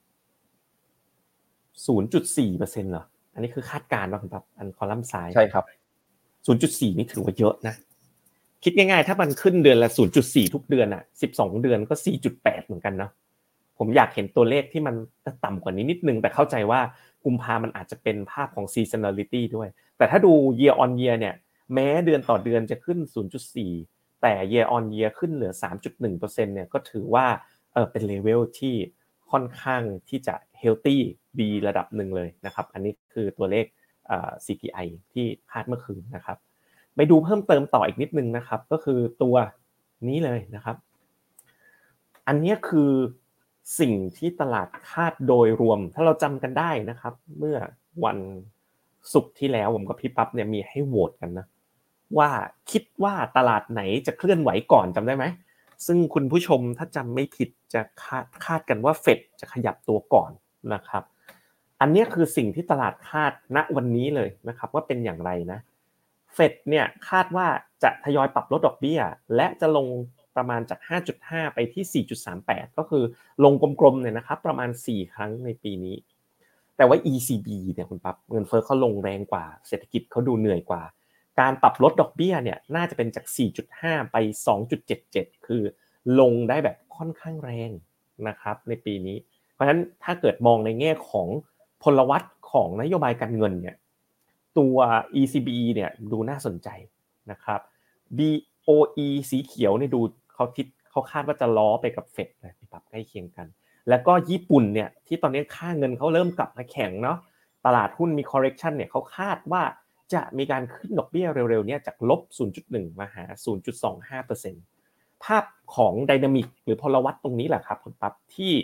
ศูนย์จุดสี่เปอร์เซ็นต์ เหรออันนี้คือคาดการณ์ว่าคุณปั๊บอันคอลัมน์ซ้ายใช่ครับศูนย์จุดสี่ นี่ถือว่าเยอะนะคิดง่ายๆถ้ามันขึ้นเดือนละ ศูนย์จุดสี่ ทุกเดือนอ่ะสิบสองเดือนก็ สี่จุดแปด เหมือนกันนะผมอยากเห็นตัวเลขที่มันต่ำกว่านี้นิดนึงแต่เข้าใจว่ากุมภามันอาจจะเป็นภาพของ seasonality ด้วยแต่ถ้าดู year on year เนี่ยแม้เดือนต่อเดือนจะขึ้น ศูนย์จุดสี่ แต่ year on year ขึ้นเหลือ สามจุดหนึ่งเปอร์เซ็นต์ เนี่ยก็ถือว่าเออเป็นเลเวลที่ค่อนข้างที่จะ healthy ดีระดับหนึ่งเลยนะครับอันนี้คือตัวเลขเอ่อ ซี พี ไอ ที่คาดเมื่อคืนนะครับไปดูเพิ่มเติมต่ออีกนิดนึงนะครับก็คือตัวนี้เลยนะครับอันนี้คือสิ่งที่ตลาดคาดโดยรวมถ้าเราจำกันได้นะครับเมื่อวันศุกร์ที่แล้วผมกับพี่ปั๊บเนี่ยมีให้โหวตกันนะว่าคิดว่าตลาดไหนจะเคลื่อนไหวก่อนจำได้ไหมซึ่งคุณผู้ชมถ้าจำไม่ผิดจะคาดคาดกันว่าเฟดจะขยับตัวก่อนนะครับอันนี้คือสิ่งที่ตลาดคาดณวันนี้เลยนะครับว่าเป็นอย่างไรนะเฟดเนี่ยคาดว่าจะทยอยปรับลดดอกเบี้ยและจะลงประมาณจาก ห้าจุดห้า ไปที่ สี่จุดสามแปด ก็คือลงกลมๆเนี่ยนะครับประมาณสี่ครั้งในปีนี้แต่ว่า อี ซี บี เนี่ยคุณปั๊บเงินเฟ้อเขาลงแรงกว่าเศรษฐกิจเขาดูเหนื่อยกว่าการปรับลดดอกเบี้ยเนี่ยน่าจะเป็นจาก สี่จุดห้า ไป สองจุดเจ็ดเจ็ด คือลงได้แบบค่อนข้างแรงนะครับในปีนี้เพราะฉะนั้นถ้าเกิดมองในแง่ของพลวัตของนโยบายการเงินเนี่ยตัว อี ซี บี เนี่ยดูน่าสนใจนะครับ บี โอ อี สีเขียวเนี่ยดูเขาคิดเขาคาดว่าจะล้อไปกับเฟดเลยปรับใกล้เคียงกันแล้วก็ญี่ปุ่นเนี่ยที่ตอนนี้ค่าเงินเขาเริ่มกลับมาแข็งเนาะตลาดหุ้นมี correction เนี่ยเขาคาดว่าจะมีการขึ้นดอกเบี้ยเร็วๆเนี่ยจากลบ ศูนย์จุดหนึ่ง มาหา ศูนย์จุดสองห้าเปอร์เซ็นต์ ภาพของไดนามิกหรือพลวัตตรงนี้แหละครับคุณปั๊บที่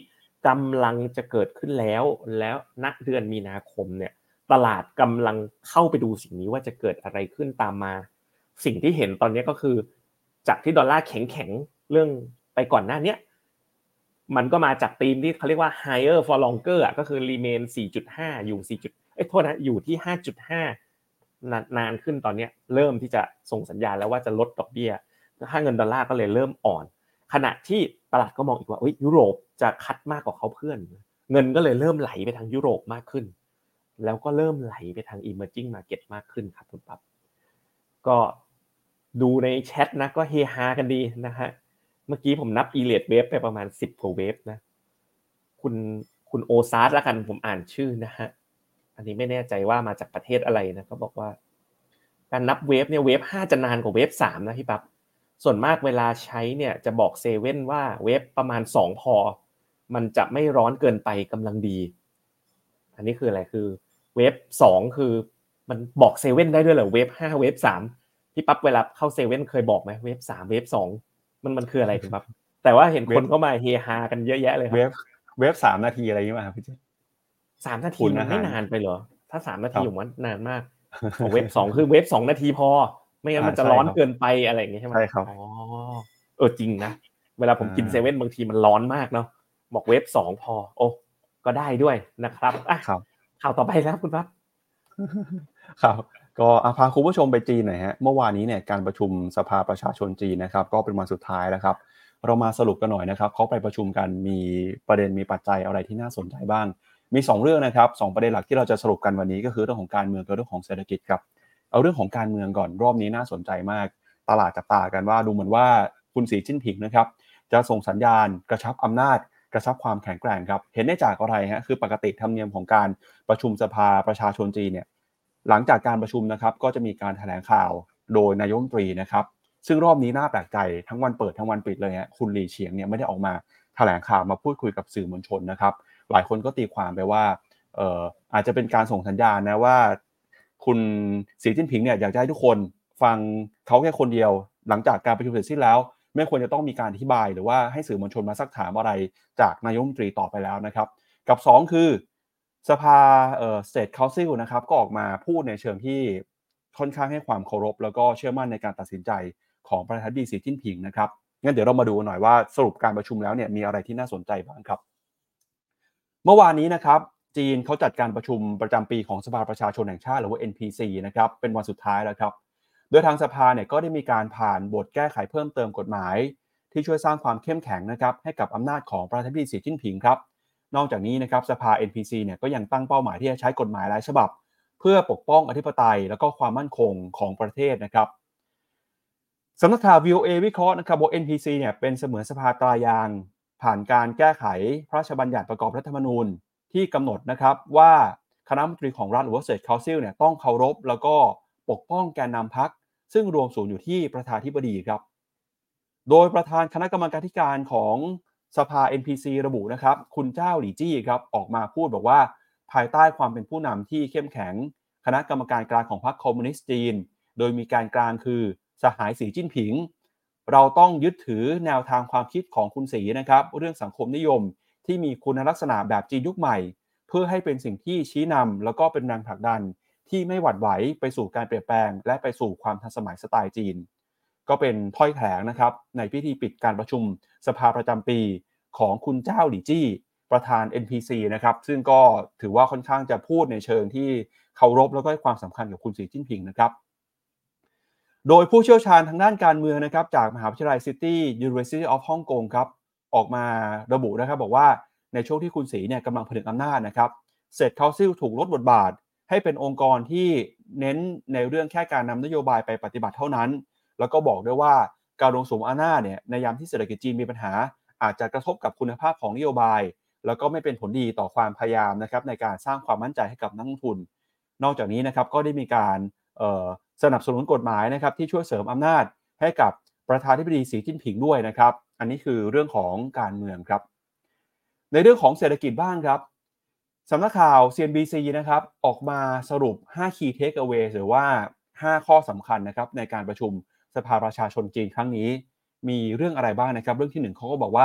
กำลังจะเกิดขึ้นแล้วแล้วณเดือนมีนาคมเนี่ยตลาดกำลังเข้าไปดูสิ่งนี้ว่าจะเกิดอะไรขึ้นตามมาสิ่งที่เห็นตอนนี้ก็คือจากที่ดอลลาร์แข็งๆเรื่องไปก่อนหน้านี้มันก็มาจากธีมที่เขาเรียกว่า higher for longer อ่ะก็คือ remain สี่จุดห้า อยู่4จุดเอ้ยโทษนะอยู่ที่ ห้าจุดห้า นานนานขึ้นตอนนี้เริ่มที่จะส่งสัญญาณแล้วว่าจะลดดอกเบี้ยค่าเงินดอลลาร์ก็เลยเริ่มอ่อนขณะที่ตลาดก็มองอีกว่าอุ๊ยยุโรปจะคัดมากกว่าเขาเพื่อนเงินก็เลยเริ่มไหลไปทางยุโรปมากขึ้นแล้วก็เริ่มไหลไปทาง emerging market มากขึ้นครับคุณปั๊บก็ดูในแชทนะก็เฮฮากันดีนะฮะเมื่อกี้ผมนับ Elliott Wave ไปประมาณสิบกว่าเวฟนะคุณคุณโอซาร์ละกันผมอ่านชื่อนะฮะอันนี้ไม่แน่ใจว่ามาจากประเทศอะไรนะเขาบอกว่าการนับเวฟเนี่ยเวฟห้าจะนานกว่าเวฟสามนะพี่ปั๊บส่วนมากเวลาใช้เนี่ยจะบอกเซเว่นว่าเวฟประมาณสองพอมันจะไม่ร้อนเกินไปกำลังดีอันนี้คืออะไรคือเวฟสองคือมันบอกเซเว่นได้ด้วยเหรอเวฟห้าเวฟสามพี่ปั๊บเวลาเข้าเซเว่นเคยบอกไหมเวฟสามเวฟสองมันมันคืออะไรคุณปั๊บแต่ว่าเห็นคนเข้ามาเฮฮากันเยอะแยะเลยครับเวฟเวฟสามนาทีอะไรอย่างเงี้ยพี่เจสามนาทีมันไม่นานไปเหรอถ้าสามนาทีผมว่านานมากของเวฟสองคือเวฟสองนาทีพอไม่งั้นมันจะร้อนเกินไปอะไรอย่างงี้ใช่มั้ยอ๋อเออจริงนะเวลาผมกินเซเว่นบางทีมันร้อนมากเนาะบอกเวฟสองพอโอ้ก็ได้ด้วยนะครับอ่ะข่าวต่อไปแล้วคุณปั๊บครับก็พาคุณผู้ชมไปจีนหน่อยฮะเมื่อวานนี้เนี่ยการประชุมสภาประชาชนจีนนะครับก็เป็นวันสุดท้ายแล้วครับเรามาสรุปกันหน่อยนะครับเขาไปประชุมกันมีประเด็นมีปัจจัยอะไรที่น่าสนใจบ้างมีสองเรื่องนะครับสองประเด็นหลักที่เราจะสรุปกันวันนี้ก็คือเรื่องของการเมืองกับเรื่องของเศรษฐกิจครับเอาเรื่องของการเมืองก่อนรอบนี้น่าสนใจมากตลาดจับตากันว่าดูเหมือนว่าคุณสีจิ้นผิงนะครับจะส่งสัญญาณกระชับอำนาจกระชับความแข็งแกร่งครับเห็นได้จากอะไรฮะคือปกติธรรมเนียมของการประชุมสภาประชาชนจีนเนี่ยหลังจากการประชุมนะครับก็จะมีการแถลงข่าวโดยนายกรัฐมนตรีนะครับซึ่งรอบนี้น่าแปลกใจทั้งวันเปิดทั้งวันปิดเลยฮะคุณหลี่เฉียงเนี่ยไม่ได้ออกมาแถลงข่าวมาพูดคุยกับสื่อมวลชนนะครับหลายคนก็ตีความไปว่าเอ่ออาจจะเป็นการส่งสัญญาณนะว่าคุณสีจิ้นผิงเนี่ยอยากจะให้ทุกคนฟังเขาแค่คนเดียวหลังจากการประชุมเสร็จสิ้นแล้วไม่ควรจะต้องมีการอธิบายหรือว่าให้สื่อมวลชนมาซักถามอะไรจากนายกรัฐมนตรีต่อไปแล้วนะครับกับสองคือสภาเอ่อ State Council นะครับก็ออกมาพูดในเชิงที่ค่อนข้างให้ความเคารพแล้วก็เชื่อมั่นในการตัดสินใจของประธานาธิบดีสีจิ้นผิงนะครับงั้นเดี๋ยวเรามาดูหน่อยว่าสรุปการประชุมแล้วเนี่ยมีอะไรที่น่าสนใจบ้างครับเมื่อวานนี้นะครับจีนเขาจัดการประชุมประจำปีของสภาประชาชนแห่งชาติหรือว่า เอ็น พี ซี นะครับเป็นวันสุดท้ายแล้วครับโดยทางสภาเนี่ยก็ได้มีการผ่านบทแก้ไขเพิ่มเติมกฎหมายที่ช่วยสร้างความเข้มแข็งนะครับให้กับอำนาจของประธานาธิบดีสีจิ้นผิงครับนอกจากนี้นะครับสภา เอ็น พี ซี เนี่ยก็ยังตั้งเป้าหมายที่จะใช้กฎหมายหลายฉบับเพื่อปกป้องอธิปไตยและก็ความมั่นคงของประเทศนะครับสำนักข่าว วี โอ เอ วิเคราะห์นะครับว่า เอ็น พี ซี เนี่ยเป็นเสมือนสภาตรายางผ่านการแก้ไขพระราชบัญญัติประกอบรัฐธรรมนูญที่กำหนดนะครับว่าคณะรัฐมนตรีของรัฐหรือว่า State Council เนี่ยต้องเคารพแล้วก็ปกป้องแกนนำพรรคซึ่งรวมศูนย์อยู่ที่ประธานาธิบดีครับโดยประธานคณะกรรมการการของสภา เอ็น พี ซี ระบุนะครับคุณเจ้าหลี่จี้ครับออกมาพูดบอกว่าภายใต้ความเป็นผู้นำที่เข้มแข็งคณะกรรมการกลางของพรรคคอมมิวนิสต์จีนโดยมีการกลางคือสหายสีจิ้นผิงเราต้องยึดถือแนวทางความคิดของคุณสีนะครับเรื่องสังคมนิยมที่มีคุณลักษณะแบบจีนยุคใหม่เพื่อให้เป็นสิ่งที่ชี้นำแล้วก็เป็นแรงผลักดันที่ไม่หวั่นไหวไปสู่การเปลี่ยนแปลงและไปสู่ความทันสมัยสไตล์จีนก็เป็นถ้อยแถลงนะครับในพิธีปิดการประชุมสภาประจำปีของคุณเจ้าหลี่จี้ประธาน เอ็น พี ซี นะครับซึ่งก็ถือว่าค่อนข้างจะพูดในเชิงที่เคารพแล้วก็ให้ความสำคัญกับคุณสีจิ้นผิงนะครับโดยผู้เชี่ยวชาญทางด้านการเมืองนะครับจากมหาวิทยาลัย City University of Hong Kong ครับออกมาระบุนะครับบอกว่าในช่วงที่คุณสีเนี่ยกำลังผนึกอำนาจนะครับ State Council ถูกลดบทบาทให้เป็นองค์กรที่เน้นในเรื่องแค่การนำนโยบายไปปฏิบัติเท่านั้นแล้วก็บอกด้วยว่าการลงสู่อำนาจเนี่ยในยามที่เศรษฐกิจจีนมีปัญหาอาจจะกระทบกับคุณภาพของนโยบายแล้วก็ไม่เป็นผลดีต่อความพยายามนะครับในการสร้างความมั่นใจให้กับนักลงทุนนอกจากนี้นะครับก็ได้มีการสนับสนุนกฎหมายนะครับที่ช่วยเสริมอำนาจให้กับประธานาธิบดีสีจิ้นผิงด้วยนะครับอันนี้คือเรื่องของการเมืองครับในเรื่องของเศรษฐกิจบ้างครับสำนักข่าว ซี เอ็น บี ซี นะครับออกมาสรุปห้า Key Takeaway หรือว่าห้าข้อสำคัญนะครับในการประชุมสภาประชาชนจีนครั้งนี้มีเรื่องอะไรบ้างนะครับเรื่องที่หนึ่งเขาก็บอกว่า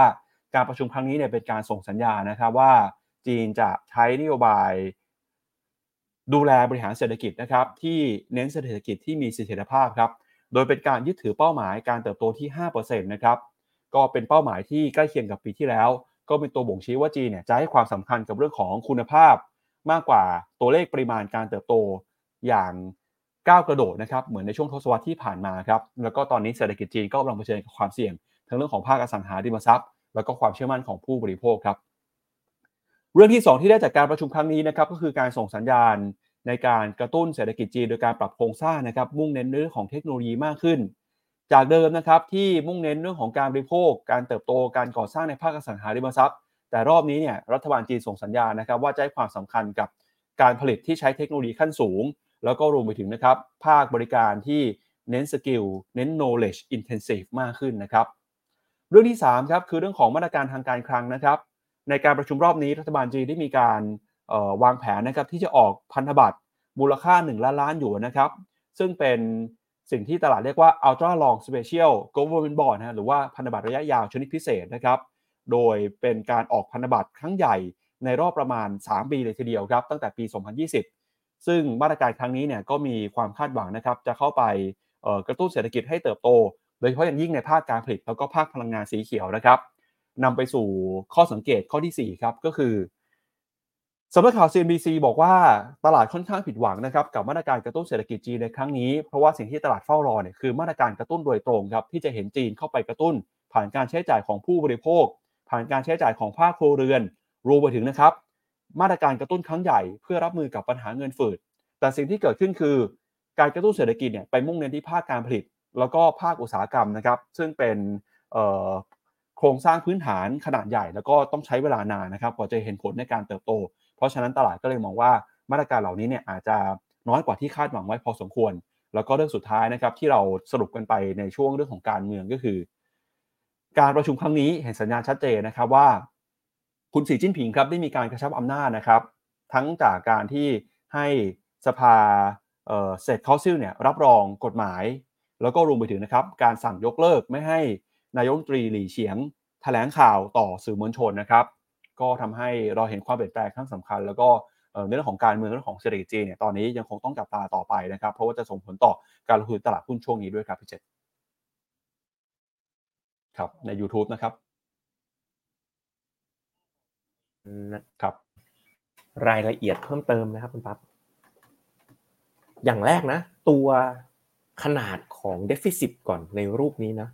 การประชุมครั้งนี้เนี่ยเป็นการส่งสัญญาณนะครับว่าจีนจะใช้นโยบายดูแลบริหารเศรษฐกิจนะครับที่เน้นเศรษฐกิจที่มีเสถียรภาพครับโดยเป็นการยึดถือเป้าหมายการเติบโตที่ ห้าเปอร์เซ็นต์ นะครับก็เป็นเป้าหมายที่ใกล้เคียงกับปีที่แล้วก็เป็นตัวบ่งชี้ว่าจีนเนี่ยจะให้ความสำคัญกับเรื่องของคุณภาพมากกว่าตัวเลขปริมาณการเติบโตอย่างก้าวกระโดดนะครับเหมือนในช่วงทศวรรษที่ผ่านมาครับแล้วก็ตอนนี้เศรษฐกิจจีนก็กำลังเผชิญกับความเสี่ยงทั้งเรื่องของภาคอสังหาริมทรัพย์แล้วก็ความเชื่อมั่นของผู้บริโภคครับเรื่องที่สองที่ได้จากการประชุมครั้งนี้นะครับก็คือการส่งสัญญาณในการกระตุ้นเศรษฐกิจจีนโดยการปรับโครงสร้างนะครับมุ่งเน้นเรื่องของเทคโนโลยีมากขึ้นจากเดิมนะครับที่มุ่งเน้นเรื่องของการบริโภคการเติบโตการก่อสร้างในภาคอสังหาริมทรัพย์แต่รอบนี้เนี่ยรัฐบาลจีนส่งสัญญาณนะครับว่าจะให้ความสำคัญกับการผลิตที่ใช้เทคโนโลยีขั้นสูงแล้วก็รวมไปถึงนะครับภาคบริการที่เน้นสกิลเน้น knowledge intensive มากขึ้นนะครับเรื่องที่สามครับคือเรื่องของมาตรการทางการคลังนะครับในการประชุมรอบนี้รัฐบาลจีนได้มีการวางแผนนะครับที่จะออกพันธบัตรมูลค่าหนึ่งล้านล้านหยวนนะครับซึ่งเป็นสิ่งที่ตลาดเรียกว่า Ultra Long Special Government Bond นะหรือว่าพันธบัตรระยะยาวชนิดพิเศษนะครับโดยเป็นการออกพันธบัตรครั้งใหญ่ในรอบประมาณสามปีเลยทีเดียวครับตั้งแต่ปีสองพันยี่สิบซึ่งมาตรการครั้งนี้เนี่ยก็มีความคาดหวังนะครับจะเข้าไปกระตุ้นเศรษฐกิจให้เติบโตโดยเฉพาะอย่างยิ่งในภาคการผลิตแล้วก็ภาคพลังงานสีเขียวนะครับนำไปสู่ข้อสังเกตข้อที่สี่ครับก็คือสำนักข่าว ซี เอ็น บี ซี บอกว่าตลาดค่อนข้างผิดหวังนะครับกับมาตรการกระตุ้นเศรษฐกิจจีนในครั้งนี้เพราะว่าสิ่งที่ตลาดเฝ้ารอเนี่ยคือมาตรการกระตุ้นโดยตรงครับที่จะเห็นจีนเข้าไปกระตุ้นผ่านการใช้จ่ายของผู้บริโภคผ่านการใช้จ่ายของภาคครัวเรือนรวมไปถึงนะครับมาตรการกระตุ้นครั้งใหญ่เพื่อรับมือกับปัญหาเงินฝืดแต่สิ่งที่เกิดขึ้นคือการกระตุ้นเศรษฐกิจเนี่ยไปมุ่งเน้นที่ภาคการผลิตแล้วก็ภาคอุตสาหกรรมนะครับซึ่งเป็นโครงสร้างพื้นฐานขนาดใหญ่แล้วก็ต้องใช้เวลานานนะครับกว่าจะเห็นผลในการเติบโตเพราะฉะนั้นตลาดก็เลยมองว่ามาตรการเหล่านี้เนี่ยอาจจะน้อยกว่าที่คาดหวังไว้พอสมควรแล้วก็เรื่องสุดท้ายนะครับที่เราสรุปกันไปในช่วงเรื่องของการเมืองก็คือการประชุมครั้งนี้เห็นสัญญาณชัดเจนนะครับว่าคุณสีจิ้นผิงครับได้มีการกระชับอำนาจนะครับทั้งจากการที่ให้สภาเอ่อเซตคาวซิลเนี่ยรับรองกฎหมายแล้วก็รวมไปถึงนะครับการสั่งยกเลิกไม่ให้นายกรัฐมนตรีหลี่เฉียงแถลงข่าวต่อสื่อมวลชนนะครับก็ทำให้เราเห็นความเปลี่ยนแปลงครั้งสำคัญแล้วก็ในเรื่องของการเมืองเรื่องของเศรษฐกิจจีนเนี่ยตอนนี้ยังคงต้องจับตาต่อไปนะครับเพราะว่าจะส่งผลต่อการลงทุนตลาดหุ้นช่วงนี้ด้วยครับพี่เจษครับใน YouTube นะครับครับรายละเอียดเพิ่มเติมนะครับคุณปั๊บอย่างแรกนะตัวขนาดของ deficit ก่อนในรูปนี้นะ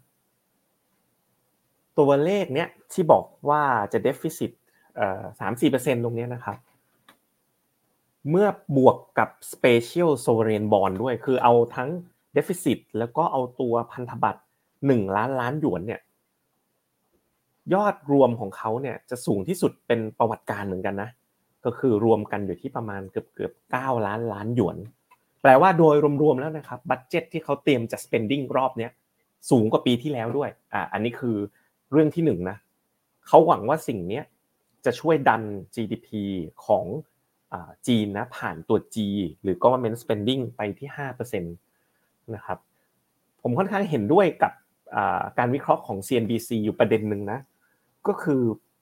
ตัวเลขเนี้ยที่บอกว่าจะ deficit เอ่อ สามถึงสี่เปอร์เซ็นต์ ตรงนี้นะครับเมื่อบวกกับ special sovereign bond ด้วยคือเอาทั้ง deficit แล้วก็เอาตัวพันธบัตรหนึ่งล้านล้านหยวนเนี่ยยอดรวมของเขาเนี่ยจะสูงที่สุดเป็นประวัติการเหมือนกันนะก็คือรวมกันอยู่ที่ประมาณเกือบๆเก้าล้านล้านหยวนแปลว่าโดยรวมๆแล้วนะครับบัดเจ็ตที่เขาเตรียมจะ spending รอบเนี้ยสูงกว่าปีที่แล้วด้วยอ่าอันนี้คือเรื่องที่หนึ่งนะเขาหวังว่าสิ่งนี้จะช่วยดัน จี ดี พี ของอ่าจีนนะผ่านตัว G หรือ government spending ไปที่ ห้าเปอร์เซ็นต์ นะครับผมค่อนข้างเห็นด้วยกับอ่าการวิเคราะห์ของ ซี เอ็น บี ซี อยู่ประเด็นนึงนะก็คือ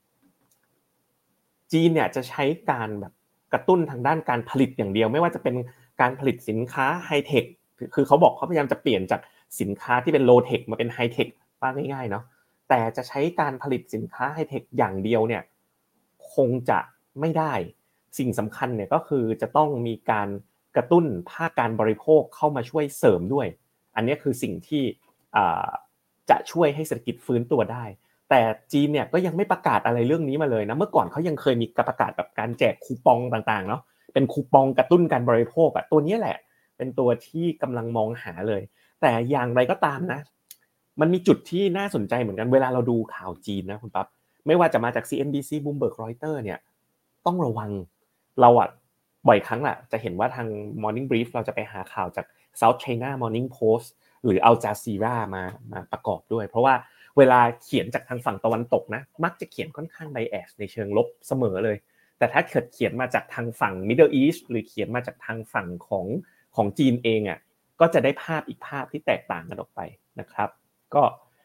จีนเนี่ยจะใช้การแบบกระตุ้นทางด้านการผลิตอย่างเดียวไม่ว่าจะเป็นการผลิตสินค้าไฮเทคคือเขาบอกเขาพยายามจะเปลี่ยนจากสินค้าที่เป็นโลเทคมาเป็นไฮเทคว่าง่ายๆเนาะแต่จะใช้การผลิตสินค้าไฮเทคอย่างเดียวเนี่ยคงจะไม่ได้สิ่งสำคัญเนี่ยก็คือจะต้องมีการกระตุ้นภาคการบริโภคเข้ามาช่วยเสริมด้วยอันนี้คือสิ่งที่จะช่วยให้เศรษฐกิจฟื้นตัวได้แต่จีนเนี่ยก็ยังไม่ประกาศอะไรเรื่องนี้มาเลยนะเมื่อก่อนเขายังเคยมีประกาศแบบการแจกคูปองต่างๆเนาะเป็นคูปองกระตุ้นการบริโภคอ่ะตัวนี้แหละเป็นตัวที่กำลังมองหาเลยแต่อย่างไรก็ตามนะมันมีจุดที่น่าสนใจเหมือนกันเวลาเราดูข่าวจีนนะคุณปั๊บไม่ว่าจะมาจาก ซี เอ็น บี ซี Bloomberg Reuters เนี่ยต้องระวังเราอ่ะบ่อยครั้งแหละจะเห็นว่าทาง Morning Brief เราจะไปหาข่าวจาก South China Morning Post หรือ Al Jazeera มามาประกอบด้วยเพราะว่าเวลาเขียนจากทางฝั่งตะวันตกนะมักจะเขียนค่อนข้างไบแอสในเชิงลบเสมอเลยแต่ถ้าเกิดเขียนมาจากทางฝั่ง Middle East หรือเขียนมาจากทางฝั่งของของจีนเองอ่ะก็จะได้ภาพอีกภาพที่แตกต่างกันออกไปนะครับก็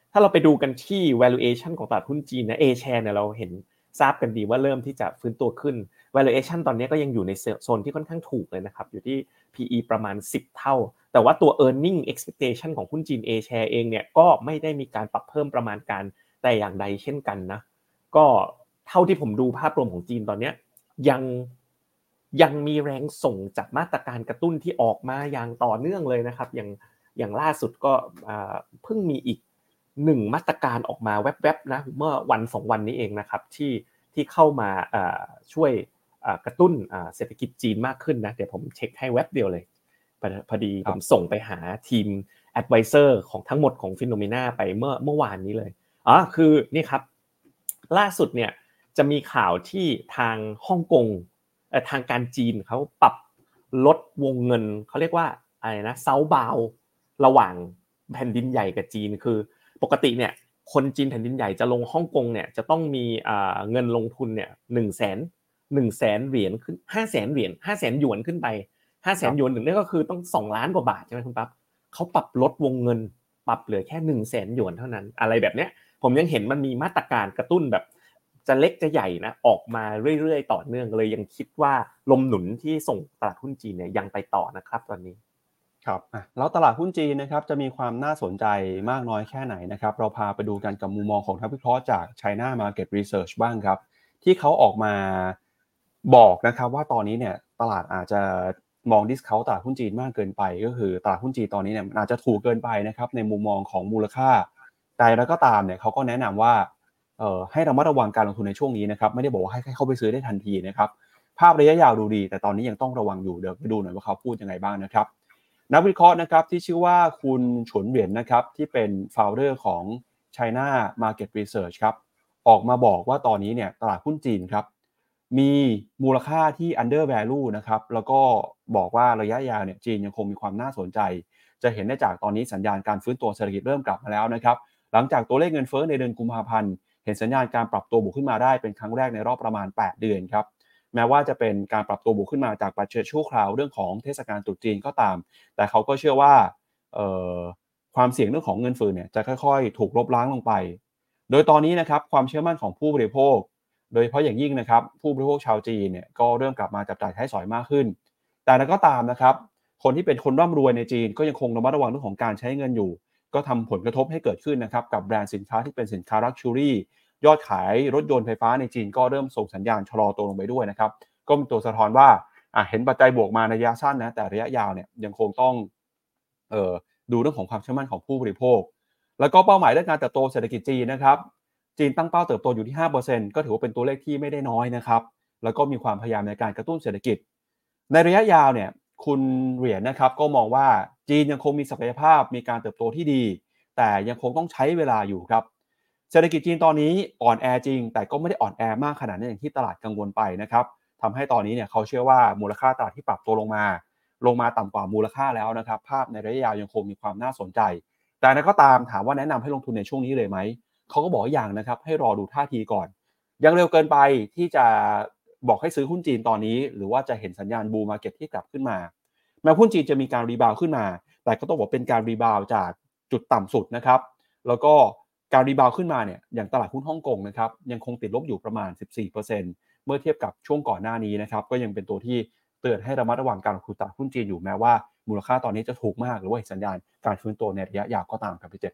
ถ้าเราไปดูกันที่ valuation ของตลาดหุ้นจีนนะ A share เนี่ยเราเห็นทราบกันดีว่าเริ่มที่จะฟื้นตัวขึ้น valuation ตอนนี้ก็ยังอยู่ในโซนที่ค่อนข้างถูกเลยนะครับอยู่ที่ พี อี ประมาณสิบเท่าแต่ว่าตัว earning expectation ของหุ้นจีน A share เองเนี่ยก็ไม่ได้มีการปรับเพิ่มประมาณการแต่อย่างใดเช่นกันนะก็เท่าที่ผมดูภาพรวมของจีนตอนนี้ยังยังมีแรงส่งจากมาตรการกระตุ้นที่ออกมาอย่างต่อเนื่องเลยนะครับอย่างอย่างล่าสุดก็เพิ่งมีอีกหนึ่งมาตรการออกมาแวบๆนะเมื่อวันสองวันนี้เองนะครับที่ที่เข้ามาช่วยกระตุ้นเศรษฐกิจจีนมากขึ้นนะเดี๋ยวผมเช็คให้แวบเดียวเลยพอดีผมส่งไปหาทีม advisor ของทั้งหมดของ Phenomena ไปเมื่อเมื่อวานนี้เลยอ๋อคือนี่ครับล่าสุดเนี่ยจะมีข่าวที่ทางฮ่องกงเอ่อทางการจีนเขาปรับลดวงเงินเขาเรียกว่าอะไรนะเซาบาวระหว่างแผ่นดินใหญ่กับจีนคือปกติเนี่ยคนจีนแผ่นดินใหญ่จะลงฮ่องกงเนี่ยจะต้องมีอ่าเงินลงทุนเนี่ย หนึ่งแสน หนึ่งแสน เหรียญขึ้น ห้าแสน เหรียญ ห้าแสน หยวนขึ้นไป ห้าแสน หยวนนึงนี่ก็คือต้องสองล้านกว่าบาทใช่มั้ยคุณปั๊บเขาปรับลดวงเงินปรับเหลือแค่ หนึ่งแสน หยวนเท่านั้นอะไรแบบเนี้ยผมยังเห็นมันมีมาตรการกระตุ้นแบบจะเล็กจะใหญ่นะออกมาเรื่อยๆต่อเนื่องเลยยังคิดว่าลมหนุนที่ส่งตลาดหุ้นจีนเนี่ยยังไปต่อนะครับตอนนี้ครับแล้วตลาดหุ้นจีนนะครับจะมีความน่าสนใจมากน้อยแค่ไหนนะครับเราพาไปดูกันกับมุมมองของนักวิเคราะห์จาก China Market Research บ้างครับที่เขาออกมาบอกนะครับว่าตอนนี้เนี่ยตลาดอาจจะมองดิสเคาท์ตลาดหุ้นจีนมากเกินไปก็คือตลาดหุ้นจีนตอนนี้เนี่ยอาจจะถูกเกินไปนะครับในมุมมองของมูลค่าแต่แล้วก็ตามเนี่ยเขาก็แนะนำว่าเอ่อให้ระมัดระวังการลงทุนในช่วงนี้นะครับไม่ได้บอกว่าให้เข้าไปซื้อได้ทันทีนะครับภาพระยะยาวดูดีแต่ตอนนี้ยังต้องระวังอยู่เดี๋ยวไปดูหน่อยว่าเขาพูดยังไงบ้างนะครับนักวิเคราะห์นะครับที่ชื่อว่าคุณฉวนเหวียนนะครับที่เป็น founder ของ China Market Research ครับออกมาบอกว่าตอนนี้เนี่ยตลาดหุ้นจีนครับมีมูลค่าที่ under value นะครับแล้วก็บอกว่าระยะยาวเนี่ยจีนยังคงมีความน่าสนใจจะเห็นได้จากตอนนี้สัญญาณการฟื้นตัวเศรษฐกิจเริ่มกลับมาแล้วนะครับหลังจากตัวเลขเงินเฟ้อในเดือนกุมภาพันธ์เห็นสัญญาณการปรับตัวบวกขึ้นมาได้เป็นครั้งแรกในรอบประมาณแปดเดือนครับแม้ว่าจะเป็นการปรับตัวบวกขึ้นมาจากปัจจัยชั่วคราวเรื่องของเทศกาลตรุษจีนก็ตามแต่เขาก็เชื่อว่าความเสี่ยงเรื่องของเงินเฟ้อเนี่ยจะค่อยๆถูกลบล้างลงไปโดยตอนนี้นะครับความเชื่อมั่นของผู้บริโภคโดยเฉพาะอย่างยิ่งนะครับผู้บริโภคชาวจีนเนี่ยก็เริ่มกลับมาจับจ่ายใช้สอยมากขึ้นแต่นั้นก็ตามนะครับคนที่เป็นคนร่ำรวยในจีนก็ยังคงระมัดระวังเรื่องของการใช้เงินอยู่ก็ทำผลกระทบให้เกิดขึ้นนะครับกับแบรนด์สินค้าที่เป็นสินค้า Luxury ยอดขายรถยนต์ไฟฟ้าในจีนก็เริ่มส่งสัญญาณชะลอตัวลงไปด้วยนะครับก็เป็นตัวสะท้อนว่าอ่ะเห็นปัจจัยบวกมาในระยะสั้นนะแต่ระยะยาวเนี่ยยังคงต้องเอ่อดูเรื่องของความเชื่อมั่นของผู้บริโภคแล้วก็เป้าหมายเรื่องการเติบโตเศรษฐกิจจีนนะครับจีนตั้งเป้าเติบโตอยู่ที่ ห้าเปอร์เซ็นต์ ก็ถือว่าเป็นตัวเลขที่ไม่ได้น้อยนะครับแล้วก็มีความพยายามในการกระตุ้นเศรษฐกิจในระยะยาวเนี่ยคุณเหรียญนะครับก็มองว่าจีนยังคงมีศักยภาพมีการเติบโตที่ดีแต่ยังคงต้องใช้เวลาอยู่ครับเศรษฐกิจจีนตอนนี้อ่อนแอจริงแต่ก็ไม่ได้อ่อนแอมากขนาดนั้นอย่างที่ตลาดกังวลไปนะครับทำให้ตอนนี้เนี่ยเขาเชื่อว่ามูลค่าตลาดที่ปรับตัวลงมาลงมาต่ำกว่ามูลค่าแล้วนะครับภาพในระยะยาวยังคงมีความน่าสนใจแต่นั้นก็ตามถามว่าแนะนำให้ลงทุนในช่วงนี้เลยไหมเขาก็บอกอย่างนะครับให้รอดูท่าทีก่อนยังเร็วเกินไปที่จะบอกให้ซื้อหุ้นจีนตอนนี้หรือว่าจะเห็นสัญญาณบูมมาร์เก็ตที่กลับขึ้นมาแม้หุ้นจีนจะมีการรีบาวขึ้นมาแต่ก็ต้องบอกเป็นการรีบาวจากจุดต่ำสุดนะครับแล้วก็การรีบาวขึ้นมาเนี่ยอย่างตลาดหุ้นฮ่องกงนะครับยังคงติดลบอยู่ประมาณ สิบสี่เปอร์เซ็นต์ เมื่อเทียบกับช่วงก่อนหน้านี้นะครับก็ยังเป็นตัวที่เตือนให้ระมัดระวังการลงทุนตลาดหุ้นจีนอยู่แม้ว่ามูลค่าตอนนี้จะถูกมากหรือว่าเห็นสัญญาณการฟื้นตัวในระยะยาวก็ตามครับพี่เจ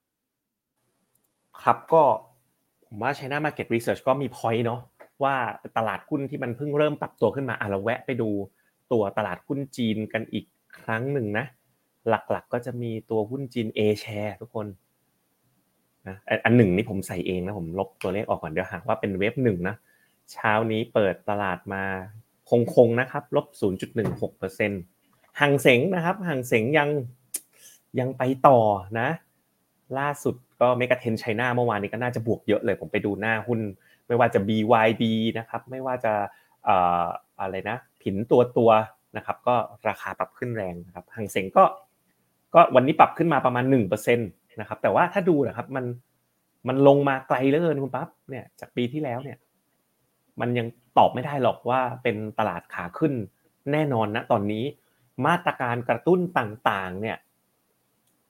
ครับก็ผมว่า China Market Research ก็มี point เนาะว่าตลาดหุ้นที่มันเพิ่งเริ่มปรับตัวขึ้นมาอ่ะเราแวะไปดูตัวตลาดหุ้นจีนกันอีกครั้งหนึ่งนะหลักๆก็จะมีตัวหุ้นจีน A share ทุกคนนะอันหนึ่งนี่ผมใส่เองนะผมลบตัวเลขออกก่อนเดี๋ยวหาว่าเป็นเว็บหนึ่งนะเช้านี้เปิดตลาดมาคงๆนะครับลบ ศูนย์จุดหนึ่งหกเปอร์เซ็นต์ หังเส็งนะครับหังเส็งยังยังไปต่อนะล่าสุดก็เมกะเทรนด์ไชน่าเมื่อวานนี้ก็น่าจะบวกเยอะเลยผมไปดูหน้าหุ้นไม่ว่าจะ บี วาย บี นะครับไม่ว่าจะเอ่ออะไรนะผินตัวตัวนะครับก็ราคาปรับขึ้นแรงนะครับหังเส็งก็ก็วันนี้ปรับขึ้นมาประมาณ หนึ่งเปอร์เซ็นต์ นะครับแต่ว่าถ้าดูนะครับมันมันลงมาไกลเหลือเกินคุณปั๊บเนี่ยจากปีที่แล้วเนี่ยมันยังตอบไม่ได้หรอกว่าเป็นตลาดขาขึ้นแน่นอนนะตอนนี้มาตรการกระตุ้นต่างๆเนี่ย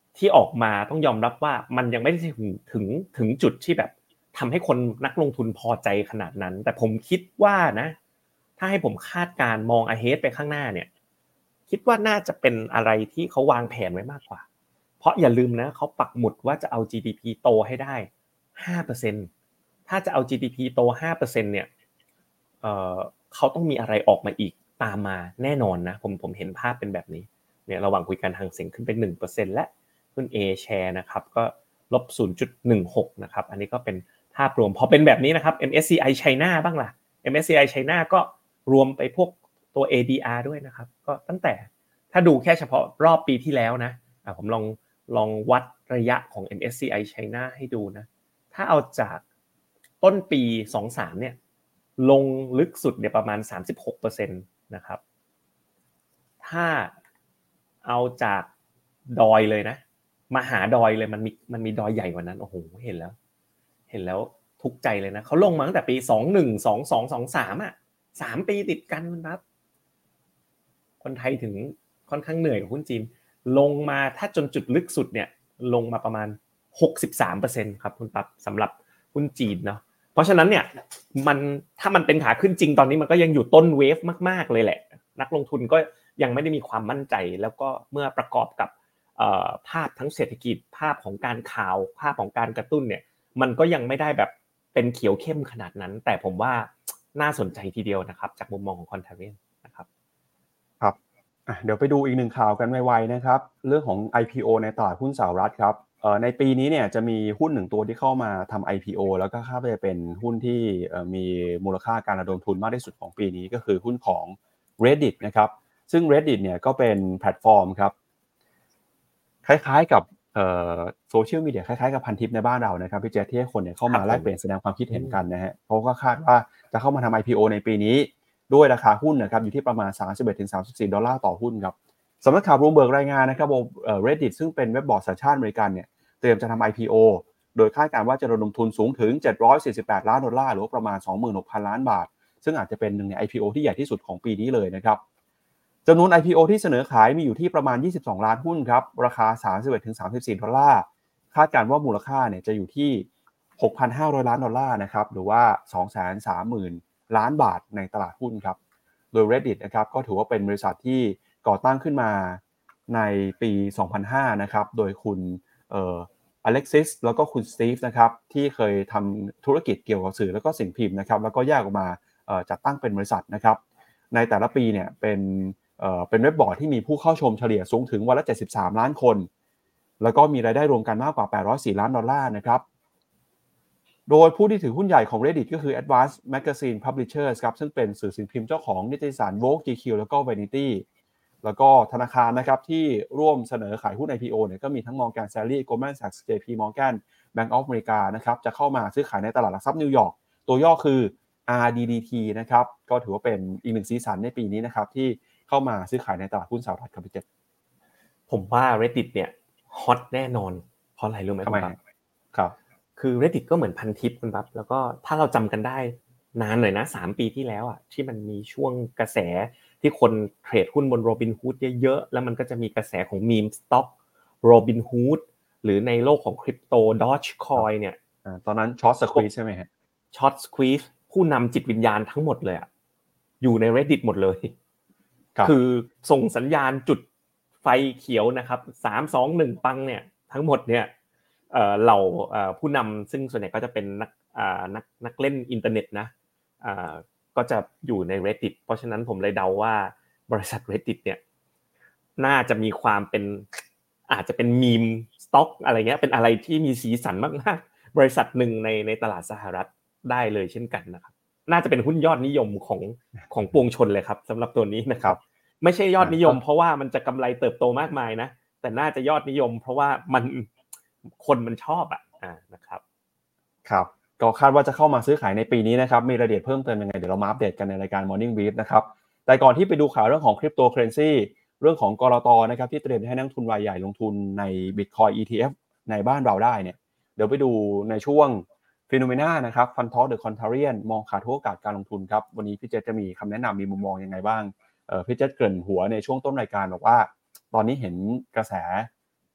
ที่ออกมาต้องยอมรับว่ามันยังไม่ได้ถึงถึงถึงจุดที่แบบทำให้คนนักลงทุนพอใจขนาดนั้นแต่ผมคิดว่านะถ้าให้ผมคาดการณ์มอง ahead ไปข้างหน้าเนี่ยคิดว่าน่าจะเป็นอะไรที่เขาวางแผนไว้มากกว่าเพราะอย่าลืมนะเขาปักหมุดว่าจะเอา จี ดี พี โตให้ได้ ห้าเปอร์เซ็นต์ ถ้าจะเอา จี ดี พี โต ห้าเปอร์เซ็นต์ เนี่ยเอ่อเขาต้องมีอะไรออกมาอีกตามมาแน่นอนนะผมผมเห็นภาพเป็นแบบนี้เนี่ยระหว่างคุยกันทางเสียงขึ้นไป หนึ่งเปอร์เซ็นต์ และหุ้น A share นะครับก็ลบ ศูนย์จุดหนึ่งหก นะครับอันนี้ก็เป็นภาพรวมพอเป็นแบบนี้นะครับ เอ็ม เอส ซี ไอ China บ้างล่ะ เอ็ม เอส ซี ไอ China ก็รวมไปพวกตัว เอ ดี อาร์ ด้วยนะครับก็ตั้งแต่ถ้าดูแค่เฉพาะรอบปีที่แล้วนะอ่ะผมลองลองวัดระยะของ เอ็ม เอส ซี ไอ China ให้ดูนะถ้าเอาจากต้นปียี่สิบสามเนี่ยลงลึกสุดเนี่ยประมาณ สามสิบหกเปอร์เซ็นต์ นะครับถ้าเอาจากดอยเลยนะมาหาดอยเลยมันมีมันมีดอยใหญ่กว่านั้นโอ้โหเห็นแล้วเห็นแล้วทุกข์ใจเลยนะเขาลงมาตั้งแต่ปีสองพันสิบเอ็ด สองพันสองร้อย สองพันสามอ่ะสามปีติดกันครับคนไทยถึงค่อนข้างเหนื่อยกับหุ้นจีนลงมาถ้าจนจุดลึกสุดเนี่ยลงมาประมาณ หกสิบสามเปอร์เซ็นต์ ครับคุณปั๊บสำหรับหุ้นจีนเนาะเพราะฉะนั้นเนี่ยมันถ้ามันเป็นขาขึ้นจริงตอนนี้มันก็ยังอยู่ต้นเวฟมากๆเลยแหละนักลงทุนก็ยังไม่ได้มีความมั่นใจแล้วก็เมื่อประกอบกับเอ่อภาพทั้งเศรษฐกิจภาพของการข่าวภาพของการกระตุ้นเนี่ยมันก็ยังไม่ได้แบบเป็นเขียวเข้มขนาดนั้นแต่ผมว่าน่าสนใจทีเดียวนะครับจากมุมมองของคอนเทเวนนะครับครับเดี๋ยวไปดูอีกหนึ่งข่าวกันไวๆนะครับเรื่องของ ไอ พี โอ ในตลาดหุ้นสหรัฐครับในปีนี้เนี่ยจะมีหุ้นหนึ่งตัวที่เข้ามาทำ ไอ พี โอ แล้วก็คาดว่าจะเป็นหุ้นที่มีมูลค่าการระดมทุนมากที่สุดของปีนี้ก็คือหุ้นของ Reddit นะครับซึ่ง Reddit เนี่ยก็เป็นแพลตฟอร์มครับคล้ายๆกับโซเชียลมีเดียคล้ายๆกับพันทิปในบ้านเรานะครับพี่เจษที่ให้คนเนี่ยเข้ามาแลกเปลี่ยนแสดงความคิดเห็นกันนะฮะเขาก็คาดว่าจะเข้ามาทำ ไอ พี โอ ในปีนี้ด้วยราคาหุ้นนะครับอยู่ที่ประมาณ สามสิบเอ็ดถึงสามสิบสี่ ดอลลาร์ต่อหุ้นครับสำนักข่าว Bloomberg รายงานนะครับว่า Reddit ซึ่งเป็นเว็บบอร์ดสัญชาติอเมริกันเนี่ยเตรียมจะทำ ไอ พี โอ โดยคาดการณ์ว่าจะระดมทุนสูงถึงเจ็ดร้อยสี่สิบแปดล้านดอลลาร์หรือประมาณ สองหมื่นหกพัน ล้านบาทซึ่งอาจจะเป็นหนึ่งใน ไอ พี โอ ที่ใหญ่ที่สุดของปีนี้เลยนะครับจำนวน ไอ พี โอ ที่เสนอขายมีอยู่ที่ประมาณยี่สิบสองล้านหุ้นครับราคา สามสิบเอ็ดถึงสามสิบสี่ ดอลลาร์คาดการณ์ว่ามูลค่าเนี่ยจะอยู่ที่ หกพันห้าร้อย ล้านดอลลาร์นะครับหรือว่า สองแสนสามหมื่น ล้านบาทในตลาดหุ้นครับโดย Reddit นะครับก็ถือว่าเป็นบริษัทที่ก่อตั้งขึ้นมาในปีสองพันห้านะครับโดยคุณเอ่ออเล็กซิสแล้วก็คุณสตีฟนะครับที่เคยทำธุรกิจเกี่ยวกับสื่อแล้วก็สิ่งพิมพ์นะครับแล้วก็แยกออกมาจัดตั้งเป็นบริษัทนะครับในแต่ละปีเนี่ยเป็นเอ่อเป็นเว็บบอร์ดที่มีผู้เข้าชมเฉลี่ยสูงถึงวันละเจ็ดสิบสามล้านคนแล้วก็มีรายได้รวมกันมากกว่าแปดร้อยสี่ล้านดอลลาร์นะครับโดยผู้ที่ถือหุ้นใหญ่ของ Reddit ก็คือ Advanced Magazine Publishers ครับซึ่งเป็นสื่อสิ่งพิมพ์เจ้าของนิตยสาร Vogue จี คิว แล้วก็ Vanity แล้วก็ธนาคารนะครับที่ร่วมเสนอขายหุ้น ไอ พี โอ เนี่ยก็มีทั้ง Morgan Stanley Goldman Sachs เจ พี Morgan Bank of America นะครับจะเข้ามาซื้อขายในตลาดหลักทรัพย์นิวยอร์กตัวย่อคือ อาร์ ดี ดี ที นะครับก็ถือว่าเป็นอีกหนึ่งสีสันในปีนี้นะครับที่เข้ามาซื้อขายในตลาดหุ้นสหรัฐครับพี่เจษผมว่า Reddit เนี่ยฮอตแน่นอนเพราะอะไรรู้ไหมครับครับคือ Reddit ก็เหมือนพันทิปคุณปั๊บแล้วก็ถ้าเราจำกันได้นานหน่อยนะสามปีที่แล้วอ่ะที่มันมีช่วงกระแสที่คนเทรดหุ้นบน Robinhood เยอะๆแล้วมันก็จะมีกระแสของ meme stock Robinhood หรือในโลกของคริปโต Dogecoin เนี่ยตอนนั้น Short Squeeze ใช่ไหมฮะ Short Squeeze ผู้นำจิตวิญญาณทั้งหมดเลยอ่ะอยู่ใน Reddit หมดเลยคือส่งสัญญาณจุดไฟเขียวนะครับสาม สอง หนึ่งปังเนี่ยทั้งหมดเนี่ยเอ่อเหล่าเอ่อผู้นำซึ่งส่วนใหญ่ก็จะเป็นนักอ่านักนักเล่นอินเทอร์เน็ตนะอ่าก็จะอยู่ใน Reddit เพราะฉะนั้นผมเลยเดาว่าบริษัท Reddit เนี่ยน่าจะมีความเป็นอาจจะเป็นมีมสต็อกอะไรเงี้ยเป็นอะไรที่มีสีสันมากๆบริษัทหนึ่งในในตลาดสหรัฐได้เลยเช่นกันนะครับน่าจะเป็นหุ้นยอดนิยมของของปวงชนเลยครับสำหรับตัวนี้นะครับไม่ใช่ยอดนิยมเพราะว่ามันจะกำไรเติบโตมากมายนะแต่น่าจะยอดนิยมเพราะว่ามันคนมันชอบอ่ะอ่านะครับครับก็คาดว่าจะเข้ามาซื้อขายในปีนี้นะครับมีรายละเอียดเพิ่มเติมยังไงเดี๋ยวเรามาอัปเดตกันในรายการ Morning Brief นะครับแต่ก่อนที่ไปดูข่าวเรื่องของ Cryptocurrency เรื่องของกลต.นะครับที่เตรียมให้นักทุนรายใหญ่ลงทุนใน Bitcoin อี ที เอฟ ในบ้านเราได้เนี่ยเดี๋ยวไปดูในช่วง Phenomena นะครับ Fund Talk The Contrarian มองขาดทุนโอกาสการลงทุนครับวันนี้พี่เจษจะมีคำแนะนำมีมุมมองยังไงบ้างเอ่อพี่เจษเกริ่นหัวในช่วงต้นรายการบอกว่าตอนนี้เห็นกระแส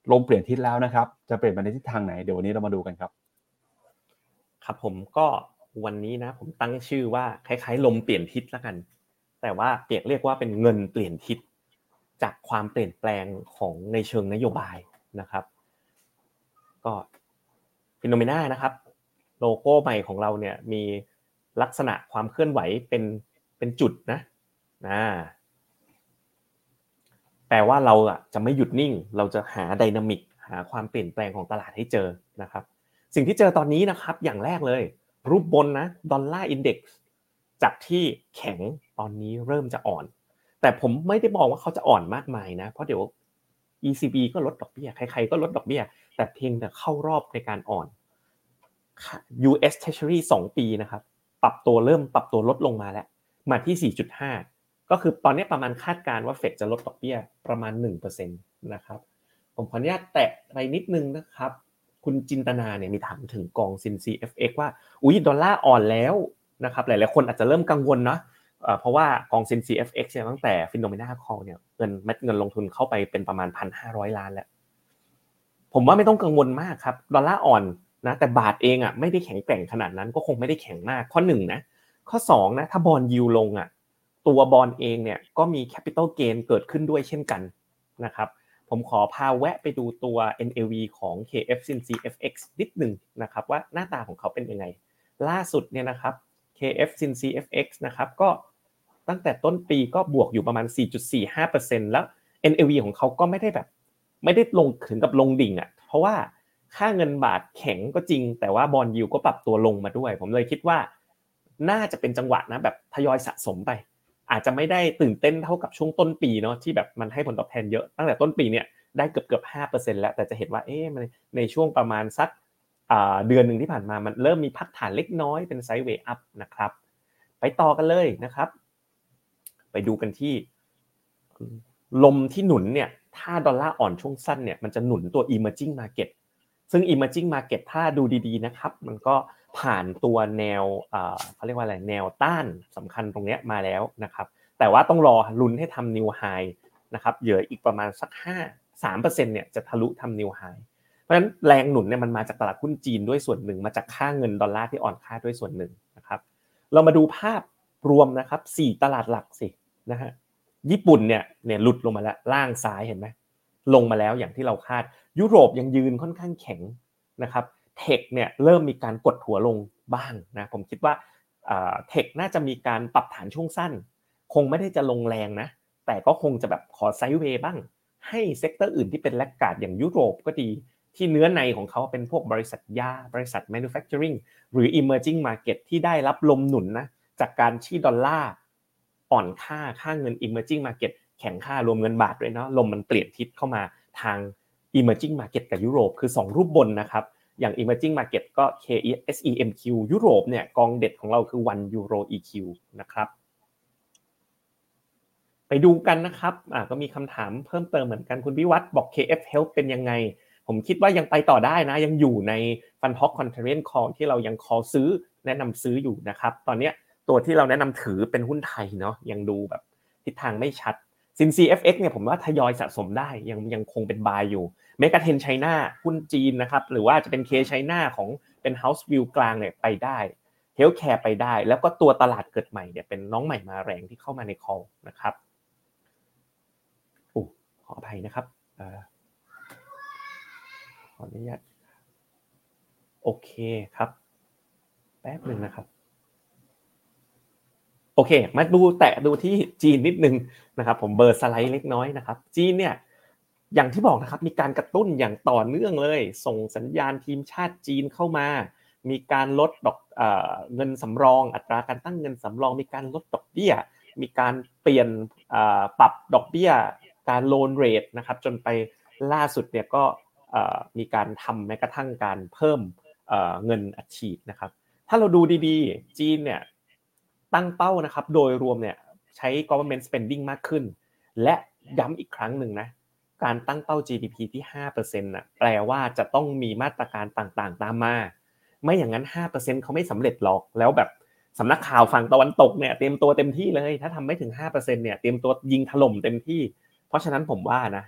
ลมเปลี่ยนทิศแล้วนะครับจะเปลี่ยนไปในทิศทางไหนเดี๋ยววันนี้เรามาดูกันครับครับผมก็วันนี้นะผมตั้งชื่อว่าคล้ายๆลมเปลี่ยนทิศแล้วกันแต่ว่าเปรียบเรียกว่าเป็นเงินเปลี่ยนทิศจากความเปลี่ยนแปลงของในเชิงนโยบายนะครับก็ฟีโนเมนานะครับโลโก้ใหม่ของเราเนี่ยมีลักษณะความเคลื่อนไหวเป็นเป็นจุดนะนะแปลว่าเราอ่ะจะไม่หยุดนิ่งเราจะหาไดนามิกหาความเปลี่ยนแปลงของตลาดให้เจอนะครับสิ่งที่เจอตอนนี้นะครับอย่างแรกเลยรูปบนนะดอลลาร์อินเด็กซ์จากที่แข็งตอนนี้เริ่มจะอ่อนแต่ผมไม่ได้บอกว่าเขาจะอ่อนมากมายนะเพราะเดี๋ยว อี ซี บี ก็ลดดอกเบี้ยใครๆก็ลดดอกเบี้ยแต่เพียงแต่เข้ารอบในการอ่อน ยู เอส Treasury สองปีนะครับปรับตัวเริ่มปรับตัวลดลงมาแล้วมาที่ สี่จุดห้า ก็คือตอนนี้ประมาณคาดการณ์ว่าเฟดจะลดดอกเบี้ยประมาณ หนึ่งเปอร์เซ็นต์ นะครับผมขออนุญาตแตะอะไรนิดนึงนะครับคุณจินตนาเนี่ยมีถามถึงกองซิน ซี เอฟ เอ็กซ์ ว่าอุ๊ยดอลลาร์อ่อนแล้วนะครับหลายๆคนอาจจะเริ่มกังวลเนาะเพราะว่ากองซิน ซี เอฟ เอ็กซ์ เนี่ยตั้งแต่ Phenomena Call เนี่ยเงินเม็ดเงินลงทุนเข้าไปเป็นประมาณ หนึ่งพันห้าร้อย ล้านแล้วผมว่าไม่ต้องกังวลมากครับดอลลาร์อ่อนนะแต่บาทเองอ่ะไม่ได้แข็งแกร่งขนาดนั้นก็คงไม่ได้แข็งมากข้อหนึ่งนะข้อสองนะถ้าบอนด์ยิลด์ลงอ่ะตัวบอนด์เองเนี่ยก็มี capital gain เกิดขึ้นด้วยเช่นกันนะครับผมขอพาแวะไปดูตัว เอ็น เอ วี ของ เค เอฟ ซิน ซี เอฟ เอ็กซ์ นิดนึงนะครับว่าหน้าตาของเขาเป็นยังไงล่าสุดเนี่ยนะครับ เค เอฟ ซิน ซี เอฟ เอ็กซ์ นะครับก็ตั้งแต่ต้นปีก็บวกอยู่ประมาณ สี่จุดสี่ห้าเปอร์เซ็นต์ แล้ว เอ็น เอ วี ของเขาก็ไม่ได้แบบไม่ได้ลงถึงกับลงดิ่งอ่ะเพราะว่าค่าเงินบาทแข็งก็จริงแต่ว่าบอนด์ยิลด์ก็ปรับตัวลงมาด้วยผมเลยคิดว่าน่าจะเป็นจังหวะนะแบบทยอยสะสมไปอาจจะไม่ได้ตื่นเต้นเท่ากับช่วงต้นปีเนาะที่แบบมันให้ผลตอบแทนเยอะตั้งแต่ต้นปีเนี่ยได้เกือบๆ ห้าเปอร์เซ็นต์ แล้วแต่จะเห็นว่าเอ๊ะในช่วงประมาณสักอ่าเดือนนึงที่ผ่านมามันเริ่มมีพักฐานเล็กน้อยเป็นไซด์เวย์อัพนะครับไปต่อกันเลยนะครับไปดูกันที่ลมที่หนุนเนี่ยถ้าดอลลาร์อ่อนช่วงสั้นเนี่ยมันจะหนุนตัว emerging market ซึ่ง emerging market ถ้าดูดีๆนะครับมันก็ผ่านตัวแนวเอ่อเค้าเรียกว่าอะไรแนวต้านสำคัญตรงเนี้ยมาแล้วนะครับแต่ว่าต้องรอลุ้นให้ทำ new high นะครับเหลืออีกประมาณสักห้า สามเปอร์เซ็นต์ เนี่ยจะทะลุทำ new high เพราะฉะนั้นแรงหนุนเนี่ยมันมาจากตลาดหุ้นจีนด้วยส่วนหนึ่งมาจากค่าเงินดอลลาร์ที่อ่อนค่าด้วยส่วนหนึ่งนะครับเรามาดูภาพรวมนะครับสี่ตลาดหลักสินะฮะญี่ปุ่นเนี่ยเนี่ยหลุดลงมาแล้วล่างซ้ายเห็นไหมลงมาแล้วอย่างที่เราคาดยุโรปยังยืนค่อนข้างแข็งนะครับเทคเนี่ยเริ่มมีการกดหัวลงบ้างนะผมคิดว่าเอ่อเทคน่าจะมีการปรับฐานช่วงสั้นคงไม่ได้จะลงแรงนะแต่ก็คงจะแบบขอไซด์เวย์บ้างให้เซกเตอร์อื่นที่เป็นแลกการ์ดอย่างยุโรปก็ดีที่เนื้อในของเขาเป็นพวกบริษัทยาบริษัท manufacturing หรือ emerging market ที่ได้รับลมหนุนนะจากการที่ดอลลาร์อ่อนค่าค่าเงิน emerging market แข็งค่ารวมเงินบาทด้วยเนาะลมมันเปลี่ยนทิศเข้ามาทาง emerging market กับยุโรปคือสองรูปบนนะครับอย่าง emerging market ก็ เค เอส อี เอ็ม คิว ยุโรปเนี่ยกองเด็ดของเราคือ วัน Euro อี คิว นะครับไปดูกันนะครับอ่าก็มีคำถามเพิ่มเติมเหมือนกันคุณวิวัฒน์บอก เค เอฟ Health เป็นยังไงผมคิดว่ายังไปต่อได้นะยังอยู่ใน Fund Talk Conference Call ที่เรายัง call ซื้อแนะนำซื้ออยู่นะครับตอนนี้ตัวที่เราแนะนำถือเป็นหุ้นไทยเนาะยังดูแบบทิศทางไม่ชัด ซิน ซี เอฟ เอ็กซ์ เนี่ยผมว่าทยอยสะสมได้ยังยังคงเป็น buy อยู่ Mega Trend China หุ้นจีนนะครับหรือว่าจะเป็น K China ของเป็น House View กลางเนี่ยไปได้ Healthcare ไปได้แล้วก็ตัวตลาดเกิดใหม่เนี่ยเป็นน้องใหม่มาแรงที่เข้ามาใน call นะครับโอ้ขออภัยนะครับเอ่อขออนุญาตโอเคครับแป๊บนึงนะครับโอเคมาดูแตะดูที่จีนนิดนึงนะครับผมเบอร์สไลด์เล็กน้อยนะครับจีนเนี่ยอย่างที่บอกนะครับมีการกระตุ้นอย่างต่อเนื่องเลยส่งสัญญาณทีมชาติจีนเข้ามามีการลดดอกเอ่อเงินสำรองอัตราการตั้งเงินสำรองมีการลดดอกเบี้ยมีการเปลี่ยนเอ่อปรับดอกเบี้ยการโลนเรทนะครับจนไปล่าสุดเนี่ยก็เอ่อมีการทำแม้กระทั่งการเพิ่มเอ่อเงินอัดฉีดนะครับถ้าเราดูดีๆจีนเนี่ยตั้งเป้านะครับโดยรวมเนี่ยใช้ government spending มากขึ้นและย้ำอีกครั้งหนึ่งนะการตั้งเป้า จี ดี พี ที่ ห้าเปอร์เซ็นต์ น่ะแปลว่าจะต้องมีมาตรการต่างๆตามมาไม่อย่างนั้น ห้าเปอร์เซ็นต์ เขาไม่สำเร็จหรอกแล้วแบบสำนักข่าวฝั่งตะวันตกเนี่ยเตรียมตัวเต็มที่เลยถ้าทำไม่ถึง ห้าเปอร์เซ็นต์ เนี่ยเตรียมตัวยิงถล่มเต็มที่เพราะฉะนั้นผมว่านะ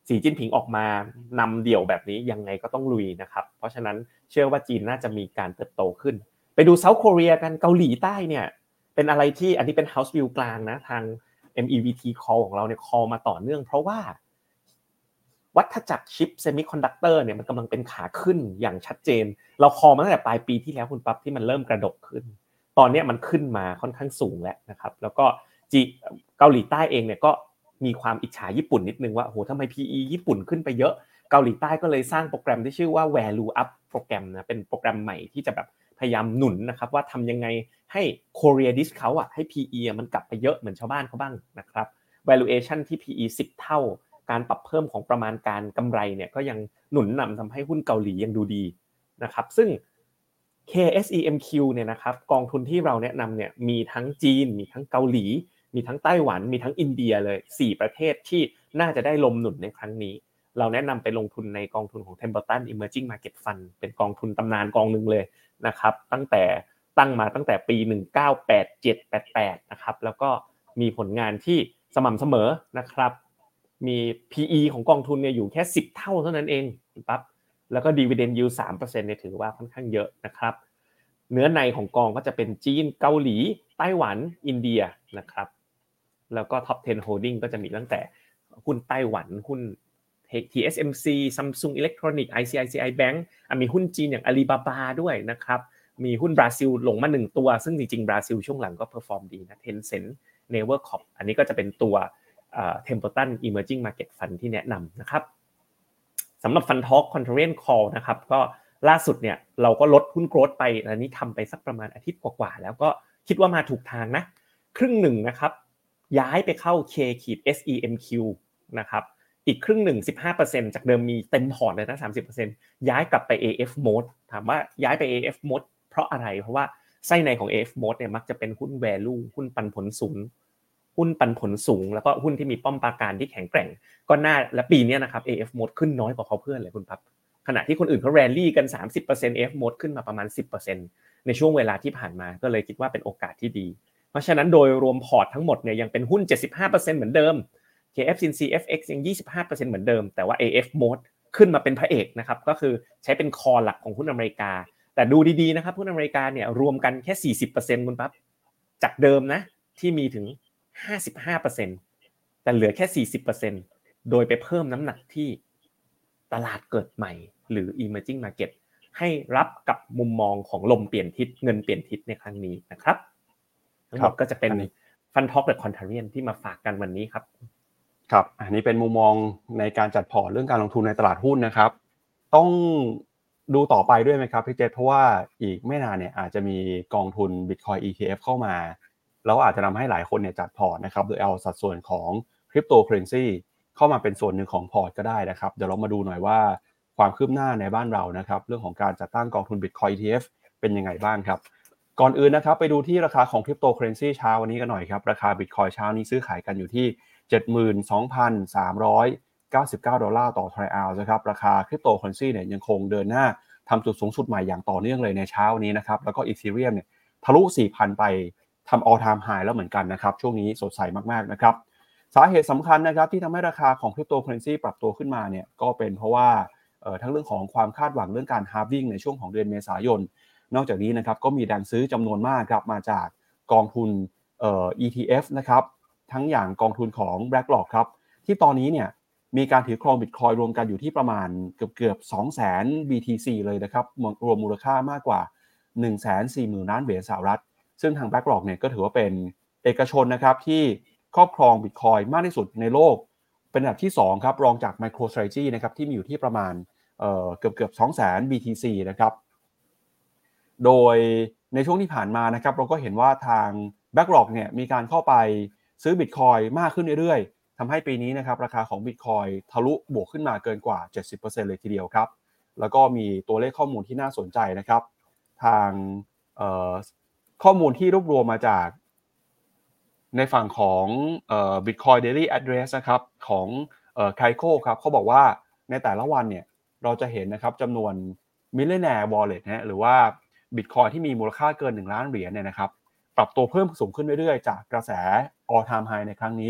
สีจิ้นผิงออกมานำเดี่ยวแบบนี้ยังไงก็ต้องลุยนะครับเพราะฉะนั้นเชื่อว่าจีนน่าจะมีการเติบโตขึ้นไปดูเซาท์โคเรียกันเกาหลีใต้เนี่ยเป็นอะไรที่อันนี้เป็น House View กลางนะทาง เอ็ม อี วี ที Call ของเราเนี่ย call มาต่อเนื่องเพราะว่าวัฏจักรชิปเซมิคอนดักเตอร์เนี่ยมันกำลังเป็นขาขึ้นอย่างชัดเจนเราคอมาตั้งแต่ปลายปีที่แล้วคุณปั๊บที่มันเริ่มกระดกขึ้นตอนนี้มันขึ้นมาค่อนข้างสูงแล้วนะครับแล้วก็จีเกาหลีใต้เองเนี่ยก็มีความอิจฉาญี่ปุ่นนิดนึงว่าโอ้โหทำไม พี อี ญี่ปุ่นขึ้นไปเยอะเกาหลีใต้ก็เลยสร้างโปรแกรมที่ชื่อว่า Value Up โปรแกรมนะเป็นโปรแกรมใหม่ที่จะแบบพยายามหนุนนะครับว่าทำยังไงให้ Korea Discount อ่ะให้ พี อี มันกลับไปเยอะเหมือนชาวบ้านเขาบ้างนะครับ valuation ที่ พี อี สิบเท่าการปรับเพิ่มของประมาณการกำไรเนี่ยก็ยังหนุนนำทำให้หุ้นเกาหลียังดูดีนะครับซึ่ง เค เอส อี เอ็ม คิว เนี่ยนะครับกองทุนที่เราแนะนำเนี่ยมีทั้งจีนมีทั้งเกาหลีมีทั้งไต้หวันมีทั้งอินเดียเลยสี่ประเทศที่น่าจะได้ลมหนุนในครั้งนี้เราแนะนำไปลงทุนในกองทุนของ Templeton Emerging Market Fund เป็นกองทุนตำนานกองนึงเลยนะครับตั้งแต่ตั้งมาตั้งแต่ปีหนึ่งเก้าแปดเจ็ด แปดแปดนะครับแล้วก็มีผลงานที่สม่ำเสมอนะครับมี พี อี ของกองทุนเนี่ยอยู่แค่สิบเท่าเท่านั้นเองปั๊บแล้วก็ Dividend Yield สามเปอร์เซ็นต์ เนี่ยถือว่าค่อนข้างเยอะนะครับเนื้อในของกองก็จะเป็นจีนเกาหลีไต้หวันอินเดียนะครับแล้วก็ Top สิบ Holding ก็จะมีตั้งแต่หุ้นไต้หวันหุ้น ที เอส เอ็ม ซี Samsung Electronics ไอ ซี ไอ ซี ไอ Bank มีหุ้นจีนอย่าง Alibaba ด้วยนะครับมีหุ้นบราซิลลงมาหนึ่งตัวซึ่งจริงๆบราซิลช่วงหลังก็เพอร์ฟอร์มดีนะ Tencent Nevercorp อันนี้ก็จะเป็นตัวเอ่อ Templeton Emerging Market Fund ที่แนะนำนะครับสำหรับ Fund Talk Contrarian Call นะครับก็ล่าสุดเนี่ยเราก็ลดหุ้นโกรทไปอันนี้ทำไปสักประมาณอาทิตย์กว่าๆแล้วก็คิดว่ามาถูกทางนะครึ่งหนึ่งนะครับย้ายไปเข้า K เอส อี เอ็ม คิว นะครับอีกครึ่งหนึ่ง สิบห้าเปอร์เซ็นต์ จากเดิมมีเต็มพอร์ตเลยนะ สามสิบเปอร์เซ็นต์ ย้ายกลับไป เอ เอฟ Mode ถามว่าย้ายไป เอ เอฟ Mode เพราะอะไรเพราะว่าไส้ในของ เอ เอฟ Mode เนี่ยมักจะเป็นหุ้น value หุ้นปันผลสูงหุ้นปันผลสูงแล้วก็หุ้นที่มีป้อมปราการที่แข็งแกร่งก็น่าและปีนี้นะครับ เอ เอฟ Mode ขึ้นน้อยกว่าเขาเพื่อนเลยคุณปั๊บขณะที่คนอื่นเขาแรลลี่กัน สามสิบเปอร์เซ็นต์ เอ เอฟ Mode ขึ้นมาประมาณ สิบเปอร์เซ็นต์ ในช่วงเวลาที่ผ่านมาก็เลยคิดว่าเป็นโอกาสที่ดีเพราะฉะนั้นโดยรวมพอร์ตทั้งหมดเนี่ยยังเป็นหุ้น เจ็ดสิบห้าเปอร์เซ็นต์ เหมือนเดิม เค เอฟ ซิน ซี เอฟ เอ็กซ์ ยัง ยี่สิบห้าเปอร์เซ็นต์ เหมือนเดิมแต่ว่า เอ เอฟ Mode ขึ้นมาเป็นพระเอกนะครับก็คือใช้เป็นคอหลักของหุ้นอเมริกาแต่ดูดีๆนะครับหุ้นอเมริกาเนี่ยรวมกันแค่ สี่สิบเปอร์เซ็นต์ คุณปั๊บจากเดิมนะที่มีถึง ห้าสิบห้าเปอร์เซ็นต์ แต่เหลือแค่ สี่สิบเปอร์เซ็นต์ โดยไปเพิ่มน้ำหนักที่ตลาดเกิดใหม่หรือ Emerging Market ให้รับกับมุมมองของลมเปลี่ยนทิศเงินเปลี่ยนทิศในครั้งนี้นะครับทั้งหมดก็จะเป็น Fund Talk และ Contrarian ที่มาฝากกันวันนี้ครับครับอันนี้เป็นมุมมองในการจัดพอร์ตเรื่องการลงทุนในตลาดหุ้นนะครับต้องดูต่อไปด้วยไหมครับพี่เจษเพราะว่าอีกไม่นานเนี่ยอาจจะมีกองทุน Bitcoin อี ที เอฟ เข้ามาแล้วอาจจะทำให้หลายคนเนี่ยจัดพอร์ตนะครับโดยเอาสัดส่วนของ Cryptocurrency เข้ามาเป็นส่วนหนึ่งของพอร์ตก็ได้นะครับเดี๋ยวเรามาดูหน่อยว่าความคืบหน้าในบ้านเรานะครับเรื่องของการจัดตั้งกองทุน Bitcoin อี ที เอฟ เป็นยังไงบ้างครับก่อนอื่นนะครับไปดูที่ราคาของ Cryptocurrency เช้าวันนี้กันหน่อยครับราคา Bitcoin เช้านี้ซื้อขายกันอยู่ที่ เจ็ดหมื่นสองพันสามร้อยเก้าสิบเก้า ดอลลาร์ต่อทรัลล์นะครับราคา Cryptocurrency เนี่ยยังคงเดินหน้าทำจุดสูงสุดใหม่อย่างต่อเนื่องเลยในเช้านี้นะครับแล้วก็ Ethereum เนี่ยทะลุ สี่พัน ไปทำ all time high แล้วเหมือนกันนะครับช่วงนี้สดใสมากๆนะครับสาเหตุสำคัญนะครับที่ทำให้ราคาของ Cryptocurrency ปรับตัวขึ้นมาเนี่ยก็เป็นเพราะว่าเอ่อทั้งเรื่องของความคาดหวังเรื่องการ halving ในช่วงของเดือนเมษายนนอกจากนี้นะครับก็มีแรงซื้อจำนวนมากครับมาจากกองทุนเอ่อ อี ที เอฟ นะครับทั้งอย่างกองทุนของ BlackRock ครับที่ตอนนี้เนี่ยมีการถือครอง Bitcoin รวมกันอยู่ที่ประมาณเกือบๆ สองแสน บี ที ซี เลยนะครับรวมมูลค่ามากกว่า หนึ่งแสนสี่หมื่น ล้านเหรียญสหรัฐซึ่งทาง BlackRock เนี่ยก็ถือว่าเป็นเอกชนนะครับที่ครอบครอง Bitcoin มากที่สุดในโลกเป็นอันดับที่สองครับรองจาก MicroStrategy นะครับที่มีอยู่ที่ประมาณเอ่อเกือบๆ สองแสน บี ที ซี นะครับโดยในช่วงที่ผ่านมานะครับเราก็เห็นว่าทาง BlackRock เนี่ยมีการเข้าไปซื้อ Bitcoin มากขึ้นเรื่อยๆทำให้ปีนี้นะครับราคาของ Bitcoin ทะลุบวกขึ้นมาเกินกว่า เจ็ดสิบเปอร์เซ็นต์ เลยทีเดียวครับแล้วก็มีตัวเลขข้อมูลที่น่าสนใจนะครับทางเอ่อข้อมูลที่รวบรวมมาจากในฝั่งของเอ่อ Bitcoin Daily Address นะครับของเอ่อ Kaiko ครับเขาบอกว่าในแต่ละวันเนี่ยเราจะเห็นนะครับจำนวน Millionaire Wallet นะฮะหรือว่า Bitcoin ที่มีมูลค่าเกินหนึ่งล้านเหรียญเนี่ยนะครับปรับตัวเพิ่มสูงขึ้นเรื่อยๆจากกระแส All Time High ในครั้งนี้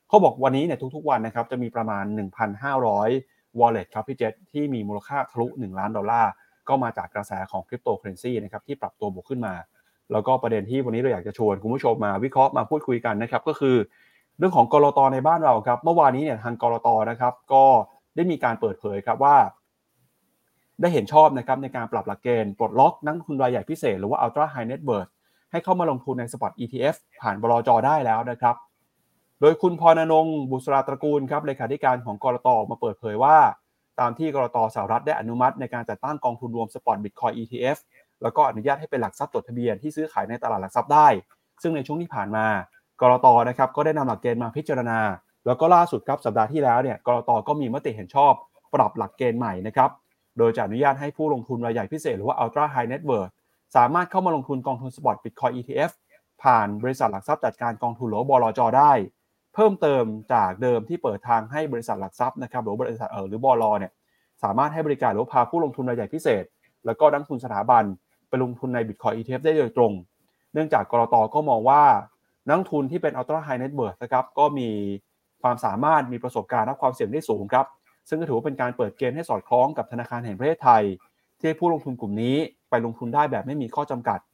เขาบอกวันนี้เนี่ยทุกๆวันนะครับจะมีประมาณ หนึ่งพันห้าร้อย wallet ครับพี่เจษที่มีมูลค่าทะลุหนึ่งล้านดอลลาร์ก็มาจากกระแสของ cryptocurrency นะครับที่ปรับตัวบวกขึ้นมาแล้วก็ประเด็นที่วันนี้เราอยากจะชวนคุณผู้ชมมาวิเคราะห์มาพูดคุยกันนะครับก็คือเรื่องของกลต.ในบ้านเราครับเมื่อวานนี้เนี่ยทางกลต.นะครับก็ได้มีการเปิดเผยครับว่าได้เห็นชอบนะครับในการปรับหลักเกณฑ์ปลดล็อกนักลงทุนรายใหญ่พิเศษหรือว่า Ultra High Net Worth ให้เข้ามาลงทุนในสปอต อี ที เอฟ ผ่านบลจ.ได้แล้วนะครับโดยคุณพรณรงค์บุษราตระกูลครับเลขาธิการของกลต.มาเปิดเผยว่าตามที่กลต.สหรัฐได้อนุมัติในการจัดตั้งกองทุนรวมสปอต Bitcoin อี ที เอฟ แล้วก็อนุญาตให้เป็นหลักทรัพย์จดทะเบียนที่ซื้อขายในตลาดหลักทรัพย์ได้ซึ่งในช่วงที่ผ่านมากลต.นะครับก็ได้นำหลักเกณฑ์มาพิจารณาแล้วก็ล่าสุดครับสัปดาห์ที่แล้วเนี่ยกลต.ก็มีมติเห็นชอบปรับหลักเกณฑ์ใหม่นะครับโดยจะอนุญาตให้ผู้ลงทุนรายใหญ่พิเศษหรือว่า Ultra High Net Worth สามารถเข้ามาลงทุนกองทุนสปอต Bitcoin อี ที เอฟ ผ่านบริษัทหลักทรัพย์จัดการกองทุนหรือบลจ.ได้เพิ่มเติมจากเดิมที่เปิดทางให้บริษัทหลักทรัพย์นะครับหรือบริษัทเอ่อหรือบล.เนี่ยสามารถให้บริการหรือพาผู้ลงทุนรายใหญ่พิเศษแล้วก็นักทุนสถาบันไปลงทุนใน Bitcoin อี ที เอฟ ได้โดยตรงเนื่องจากกลต.ก็มองว่านักทุนที่เป็น Ultra High Net Worth นะครับก็มีความสามารถมีประสบการณ์และความเสี่ยงที่สูงครับซึ่งก็ถือว่าเป็นการเปิดเกณฑ์ให้สอดคล้องกับธนาคารแห่งประเทศไทยที่ให้ผู้ลงทุนกลุ่มนี้ไปลงทุนได้แบบไม่มีข้อจำกัด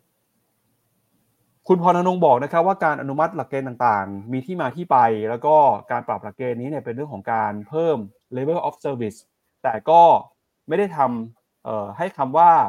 คุณพรณรงค์บอกนะครับว่าการอนุมัติหลักเกณฑ์ต่างๆมีที่มาที่ไปแล้วก็การปรับหลักเกณฑ์นี้เนี่ยเป็นเรื่องของการเพิ่ม level of service แต่ก็ไม่ได้ทำเอ่อให้คำว่า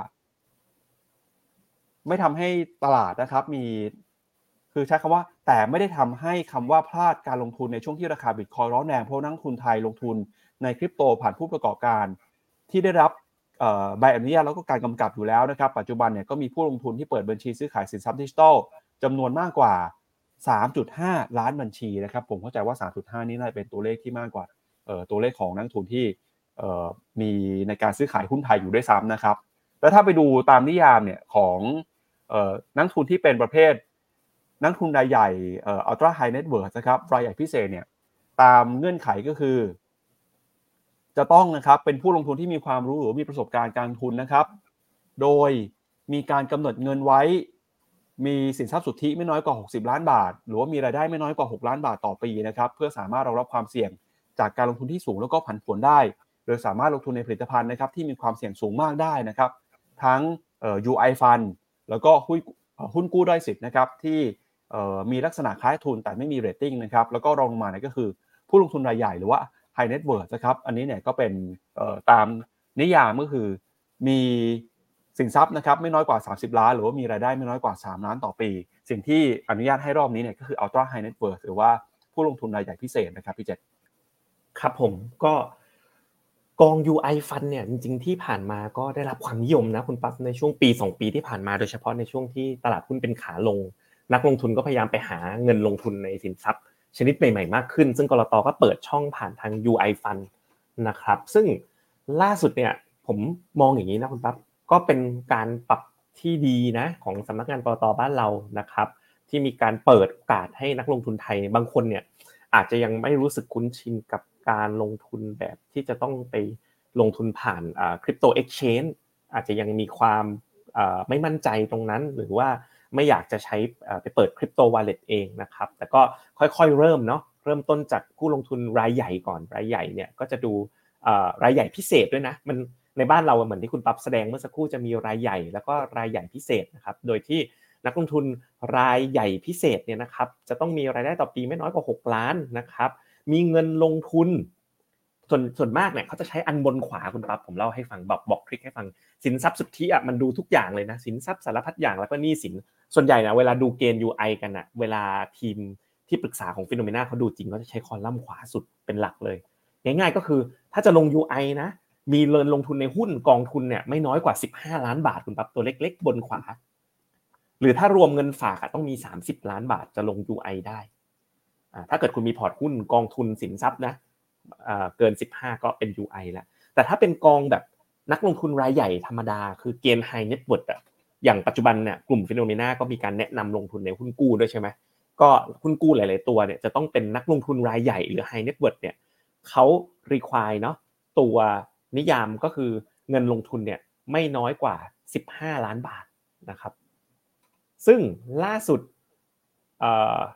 ไม่ทำให้ตลาดนะครับมีคือใช้คำว่าแต่ไม่ได้ทำให้คำว่าพลาดการลงทุนในช่วงที่ราคาบิตคอยน์ร้อนแรงเพราะนักลงทุนไทยลงทุนในคริปโตผ่านผู้ประกอบการที่ได้รับเอ่อใบอนุญาตแล้วก็การกำกับอยู่แล้วนะครับปัจจุบันเนี่ยก็มีผู้ลงทุนที่เปิดบัญชีซื้อขายสินทรัพย์ดิจิทัลจำนวนมากกว่า สามจุดห้า ล้านบัญชีนะครับผมเข้าใจว่า สามจุดห้า นี่น่าจะเป็นตัวเลขที่มากกว่าเอ่อตัวเลขของนักลงทุนที่เอ่อมีในการซื้อขายหุ้นไทยอยู่ด้วยซ้ำนะครับแล้วถ้าไปดูตามนิยามเนี่ยของเอ่อนักทุนที่เป็นประเภทนักทุนรายใหญ่เอ่อ Ultra High Net Worth นะครับรายใหญ่พิเศษเนี่ยตามเงื่อนไขก็คือจะต้องนะครับเป็นผู้ลงทุนที่มีความรู้หรือมีประสบการณ์การลงทุนนะครับโดยมีการกำหนดเงินไว้มีสินทรัพย์สุทธิไม่น้อยกว่าหกสิบล้านบาทหรือว่ามีรายได้ไม่น้อยกว่าหกล้านบาทต่อปีนะครับเพื่อสามารถรองรับความเสี่ยงจากการลงทุนที่สูงแล้วก็ผันผวนได้โดยสามารถลงทุนในผลิตภัณฑ์นะครับที่มีความเสี่ยงสูงมากได้นะครับทั้งเอ่อ ยู ไอ Fund แล้วก็หุ้นหุ้นกู้ด้อยสิทธิ์นะครับที่เอ่อมีลักษณะคล้ายทุนแต่ไม่มีเรตติ้งนะครับแล้วก็รองลงมาเนี่ยก็คือผู้ลงทุนรายใหญ่หรือว่า High Net Worth นะครับอันนี้เนี่ยก็เป็นเอ่อตามนิยามก็คือมีสินทรัพย์นะครับไม่น้อยกว่าสามสิบล้านหรือว่ามีรายได้ไม่น้อยกว่าสามล้านต่อปีสิ่งที่อนุญาตให้รอบนี้เนี่ยก็คือ Ultra High Net Worth หรือว่าผู้ลงทุนรายใหญ่พิเศษนะครับพี่เจษครับผมก็กอง ยู ไอ Fund เนี่ยจริงๆที่ผ่านมาก็ได้รับความนิยมนะคุณปั๊บในช่วงปีสองปีที่ผ่านมาโดยเฉพาะในช่วงที่ตลาดหุ้นเป็นขาลงนักลงทุนก็พยายามไปหาเงินลงทุนในสินทรัพย์ชนิดใหม่ๆมากขึ้นซึ่งกลต.ก็เปิดช่องผ่านทาง ยู ไอ Fund นะครับซึ่งล่าสุดเนี่ยผมมองอย่างนี้นะคุณปั๊บก็เป็นการปรับที่ดีนะของสำนักงานกลต.บ้านเรานะครับที่มีการเปิดโอกาสให้นักลงทุนไทยบางคนเนี่ยอาจจะยังไม่รู้สึกคุ้นชินกับการลงทุนแบบที่จะต้องไปลงทุนผ่านอ่าคริปโตเอ็กซ์เชนจ์อาจจะยังมีความอ่าไม่มั่นใจตรงนั้นหรือว่าไม่อยากจะใช้อ่าไปเปิดคริปโตวอลเล็ตเองนะครับแต่ก็ค่อยๆเริ่มเนาะเริ่มต้นจากผู้ลงทุนรายใหญ่ก่อนรายใหญ่เนี่ยก็จะดูอ่ารายใหญ่พิเศษด้วยนะมันในบ้านเราเหมือนที่คุณปั๊บแสดงเมื่อสักครู่จะมีรายใหญ่แล้วก็รายใหญ่พิเศษนะครับโดยที่นักลงทุนรายใหญ่พิเศษเนี่ยนะครับจะต้องมีรายได้ต่อปีไม่น้อยกว่าหกล้านนะครับมีเงินลงทุนส่วนส่วนมากเนี่ยเขาจะใช้อันบนขวาคุณปั๊บผมเล่าให้ฟังบอกบอกทริคให้ฟังสินทรัพย์สุทธิอ่ะมันดูทุกอย่างเลยนะสินทรัพย์สารพัดอย่างแล้วก็หนี้สินส่วนใหญ่นะเวลาดูเกณฑ์ ยู ไอ กันน่ะเวลาทีมที่ปรึกษาของ Phenomena เขาดูจริงก็จะใช้คอลัมน์ขวาสุดเป็นหลักเลยง่ายๆก็คือถ้าจะลง ยู ไอ นะมีเงินลงทุนในหุ้นกองทุนเนี่ยไม่น้อยกว่าสิบห้าล้านบาทคุณปั๊บตัวเล็กๆบนขวาหรือถ้ารวมเงินฝากต้องมีสามสิบล้านบาทจะลง ยู ไอ ได้ถ้าเกิดคุณมีพอร์ตหุ้นกองทุนสินทรัพย์นะเกินสิบห้าก็เป็น ยู ไอ แล้วแต่ถ้าเป็นกองแบบนักลงทุนรายใหญ่ธรรมดาคือเกณฑ์ High Net Worth อ่ะอย่างปัจจุบันเนี่ยกลุ่ม Phenomena ก็มีการแนะนำลงทุนในหุ้นกู้ด้วยใช่ไหมก็หุ้นกู้หลายๆตัวเนี่ยจะต้องเป็นนักลงทุนรายใหญ่หรือ High Net Worth เนี่ยเขา require เนาะตัวนิยามก็คือเงินลงทุนเนี่ยไม่น้อยกว่าสิบห้าล้านบาทนะครับซึ่งล่าสุดเอ่อ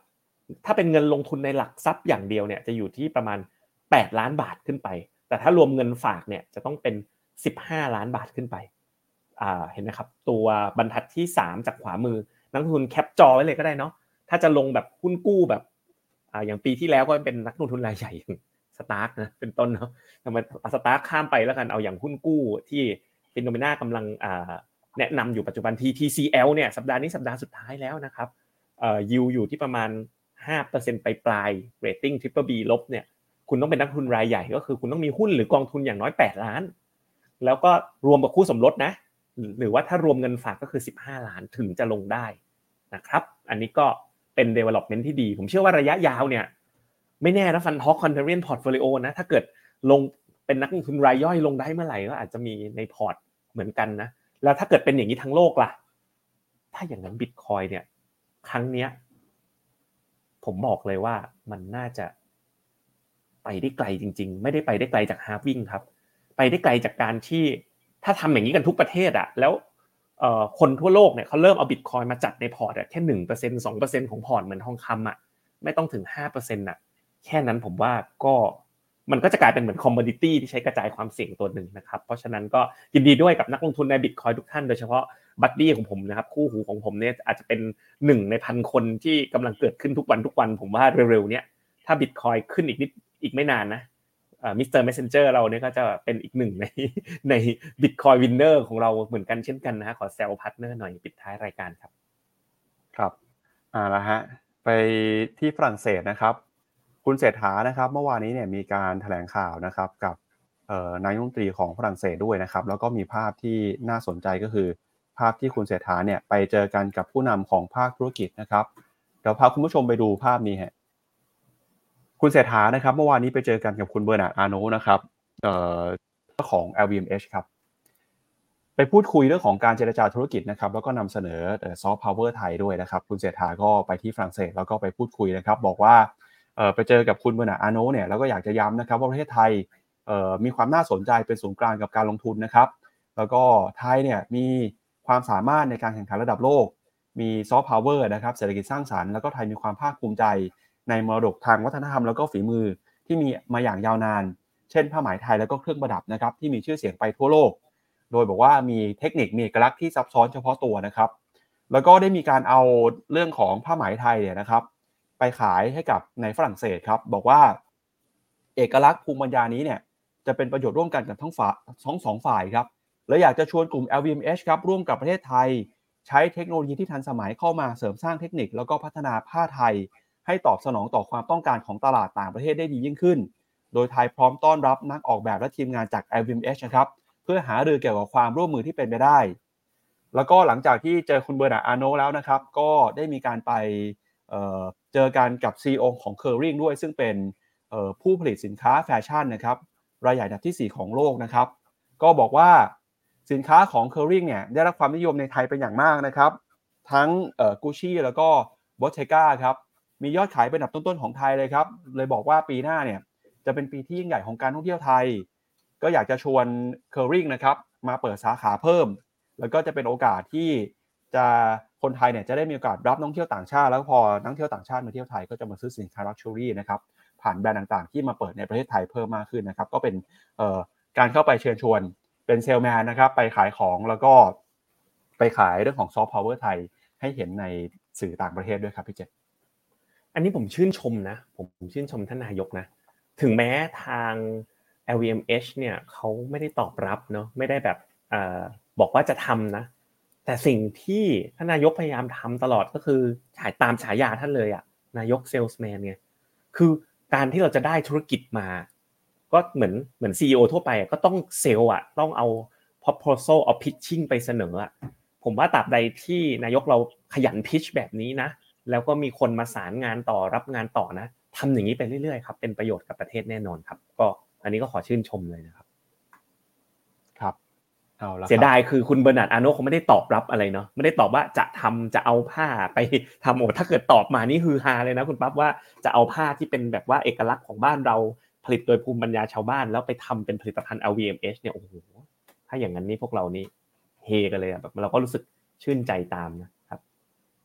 ถ้าเป็นเงินลงทุนในหลักทรัพย์อย่างเดียวเนี่ยจะอยู่ที่ประมาณแปดล้านบาทขึ้นไปแต่ถ้ารวมเงินฝากเนี่ยจะต้องเป็นสิบห้าล้านบาทขึ้นไปอ่าเห็นไหมครับตัวบรรทัดที่สามจากขวามือนักลงทุนแคปจอไว้เลยก็ได้เนาะถ้าจะลงแบบหุ้นกู้แบบอ่าอย่างปีที่แล้วก็เป็นนักลงทุนรายใหญ่สตาร์กนะเป็นต้นเนาะทำไมสตาร์กข้ามไปแล้วกันเอาอย่างหุ้นกู้ที่ฟิโนเมนากำลังอ่าแนะนำอยู่ปัจจุบันที่ ที ซี แอล เนี่ยสัปดาห์นี้สัปดาห์สุดท้ายแล้วนะครับเอ่อ yield อยู่ที่ประมาณ ห้าเปอร์เซ็นต์ ปลายๆ rating triple B ลบเนี่ยคุณต้องเป็นนักทุนรายใหญ่ก็คือคุณต้องมีหุ้นหรือกองทุนอย่างน้อยแปดล้านแล้วก็รวมกับคู่สมรสนะหรือว่าถ้ารวมเงินฝากก็คือสิบห้าล้านถึงจะลงได้นะครับอันนี้ก็เป็น development ที่ดีผมเชื่อว่าระยะยาวเนี่ยไม่แน่นะ Fund Talk Contrarian Portfolio นะถ้าเกิดลงเป็นนักลงทุนรายย่อยลงได้เมื่อไหร่ก็อาจจะมีในพอร์ตเหมือนกันนะแล้วถ้าเกิดเป็นอย่างนี้ทั้งโลกล่ะถ้าอย่างนั้น Bitcoin เนี่ยครั้งเนี้ยผมบอกเลยว่ามันน่าจะไปได้ไกลจริงๆไม่ได้ไปได้ไกลจาก halving ครับไปได้ไกลจากการที่ถ้าทำอย่างนี้กันทุกประเทศอ่ะแล้วเอ่อคนทั่วโลกเนี่ยเขาเริ่มเอา Bitcoin มาจัดในพอร์ตอ่ะแค่ หนึ่งเปอร์เซ็นต์ สองเปอร์เซ็นต์ ของพอร์ตเหมือนทองคำอ่ะไม่ต้องถึง ห้าเปอร์เซ็นต์ น่ะแค่นั้นผมว่าก็มันก็จะกลายเป็นเหมือน commodity ที่ใช้กระจายความเสี่ยงตัวหนึ่งนะครับเพราะฉะนั้นก็ยินดีด้วยกับนักลงทุนใน Bitcoin ทุกท่านโดยเฉพาะบัดดี้ของผมนะครับคู่หูของผมเนี่ยอาจจะเป็นหนึ่งในพันคนที่กำลังเกิดขึ้นทุกวันทุกวันผมว่าเร็วๆเนี้ยถ้า Bitcoin ขึ้นอีกนิดอีกไม่นานนะเอ่อมิสเตอร์ Messenger เราเนี่ยก็จะเป็นอีกหนึ่งในใน Bitcoin Winner ของเราเหมือนกันเช่นกันนะฮะขอแซวพาร์ทเนอร์หน่อยปิดท้ายรายการครับครับอ่าละฮะไปที่ฝรั่งเศสนะครับคุณเศรษฐานะครับเมื่อวานนี้เนี่ยมีการแถลงข่าวนะครับกับเอ่อนายกรัฐมนตรีของฝรั่งเศสด้วยนะครับแล้วก็มีภาพที่น่าสนใจก็คือภาพที่คุณเศรษฐาเนี่ยไปเจอกันกับผู้นำของภาคธุรกิจนะครับเดี๋ยวพาคุณผู้ชมไปดูภาพนี้ฮะคุณเศรษฐานะครับเมื่อวานนี้ไปเจอกันกับคุณเบอร์นาร์ดอาร์โนนะครับเอ่อของ แอล วี เอ็ม เอช ครับไปพูดคุยเรื่องของการเจรจาธุรกิจนะครับแล้วก็นำเสนอซอฟต์พาวเวอร์ไทยด้วยนะครับคุณเศรษฐาก็ไปที่ฝรั่งเศสแล้วก็ไปพูดคุยนะครับบอกว่าเอ่อไปเจอกับคุณเบอร์นาร์ดอาร์โนเนี่ยแล้วก็อยากจะย้ำนะครับว่าประเทศไทยเอ่อมีความน่าสนใจเป็นศูนย์กลางกับการลงทุนนะครับแล้วก็ไทยเนี่ยมีความสามารถในการแข่งขันระดับโลกมีซอฟต์พาวเวอร์นะครับเศรษฐกิจสร้างสรรค์แล้วก็ไทยมีความภาคภูมิใจในมรดกทางวัฒนธรรมแล้วก็ฝีมือที่มีมาอย่างยาวนานเช่นผ้าไหมไทยแล้วก็เครื่องประดับนะครับที่มีชื่อเสียงไปทั่วโลกโดยบอกว่ามีเทคนิคมีเอกลักษณ์ที่ซับซ้อนเฉพาะตัวนะครับแล้วก็ได้มีการเอาเรื่องของผ้าไหมไทยเนี่ยนะครับไปขายให้กับในฝรั่งเศสครับบอกว่าเอกลักษณ์ภูมิปัญญานี้เนี่ยจะเป็นประโยชน์ร่วมกันกับทั้งฝ่ายทั้งสองฝ่ายครับและอยากจะชวนกลุ่ม แอล วี เอ็ม เอช ครับร่วมกับประเทศไทยใช้เทคโนโลยีที่ทันสมัยเข้ามาเสริมสร้างเทคนิคแล้วก็พัฒนาผ้าไทยให้ตอบสนองต่อความต้องการของตลาดต่างประเทศได้ดียิ่งขึ้นโดยไทยพร้อมต้อนรับนักออกแบบและทีมงานจาก แอล วี เอ็ม เอช นะครับเพื่อหารือเกี่ยวกับความร่วมมือที่เป็นไปได้แล้วก็หลังจากที่เจอคุณเบอร์นาร์ดอาร์โนแล้วนะครับก็ได้มีการไปเอ่อเจอกันกับ ซี อี โอ ของ Kering ด้วยซึ่งเป็นเอ่อผู้ผลิตสินค้าแฟชั่นนะครับรายใหญ่อันดับที่สี่ของโลกนะครับก็บอกว่าสินค้าของ Kering เนี่ยได้รับความนิยมในไทยเป็นอย่างมากนะครับทั้งเอ่อ Gucci แล้วก็ Bottega ครับมียอดขายเป็นอันดับต้นๆของไทยเลยครับเลยบอกว่าปีหน้าเนี่ยจะเป็นปีที่ยิ่งใหญ่ของการท่องเที่ยวไทยก็อยากจะชวน Kering นะครับมาเปิดสาขาเพิ่มแล้วก็จะเป็นโอกาสที่จะคนไทยเนี่ยจะได้มีโอกาสรับนักท่องเที่ยวต่างชาติแล้วพอนักท่องเที่ยวต่างชาติมาเที่ยวไทยก็จะมาซื้อสินค้า Luxury นะครับผ่านแบรนด์ต่างๆที่มาเปิดในประเทศไทยเพิ่มมากขึ้นนะครับก็เป็นเอ่อการเข้าไปเชิญชวนเป็นเซลแมนนะครับไปขายของแล้วก็ไปขายเรื่องของซอฟต์พาวเวอร์ไทยให้เห็นในสื่อต่างประเทศด้วยครับพี่เจษอันนี้ผมชื่นชมนะผมชื่นชมท่านนายกนะถึงแม้ทาง แอล วี เอ็ม เอช เนี่ยเขาไม่ได้ตอบรับเนาะไม่ได้แบบเอ่อบอกว่าจะทำนะแต่สิ่งที่ท่านนายกพยายามทำตลอดก็คือฉายตามฉายาท่านเลยอ่ะนายกเซลส์แมนไงคือการที่เราจะได้ธุรกิจมาก็เหมือนเหมือน ซี อี โอ ทั่วไปก็ต้องเซลล์อ่ะต้องเอา proposal เอา pitching ไปเสนออ่ะผมว่าตราบใดที่นายกเราขยัน pitch แบบนี้นะแล้วก็มีคนมาสารงานต่อรับงานต่อนะทำอย่างนี้ไปเรื่อยๆครับเป็นประโยชน์กับประเทศแน่นอนครับก็อันนี้ก็ขอชื่นชมเลยนะครับครับเอาละเสียดายคือคุณเบอร์นาร์ดอาร์โนเขาไม่ได้ตอบรับอะไรเนาะไม่ได้ตอบว่าจะทำจะเอาผ้าไปทำโอ้ถ้าเกิดตอบมานี่ฮือฮาเลยนะคุณปั๊บว่าจะเอาผ้าที่เป็นแบบว่าเอกลักษณ์ของบ้านเราผลิตโดยภูมิปัญญาชาวบ้านแล้วไปทำเป็นผลิตภัณฑ์ แอล วี เอ็ม เอช เนี่ยโอ้โหถ้าอย่างนั้นนี่พวกเรานี่เฮกันเลยอ่ะแบบเราก็รู้สึกชื่นใจตามนะครับ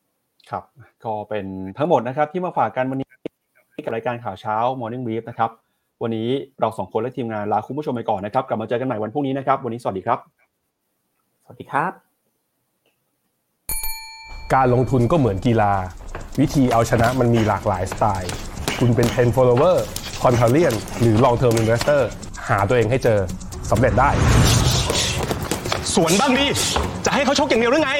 ครับก็เป็นทั้งหมดนะครับที่มาฝากกันวันนี้กับรายการข่าวเช้า Morning Brief นะครับวันนี้เราสองคนและทีมงานลาคุณผู้ชมไปก่อนนะครับกลับมาเจอกันใหม่วันพรุ่งนี้นะครับวันนี้สวัสดีครับสวัสดีครับการลงทุนก็เหมือนกีฬาวิธีเอาชนะมันมีหลากหลายสไตล์คุณเป็น ten follower contrarian หรือ long term investor หาตัวเองให้เจอสำเร็จได้สวนบ้างดิจะให้เขาชกอย่างเดียวหรือไง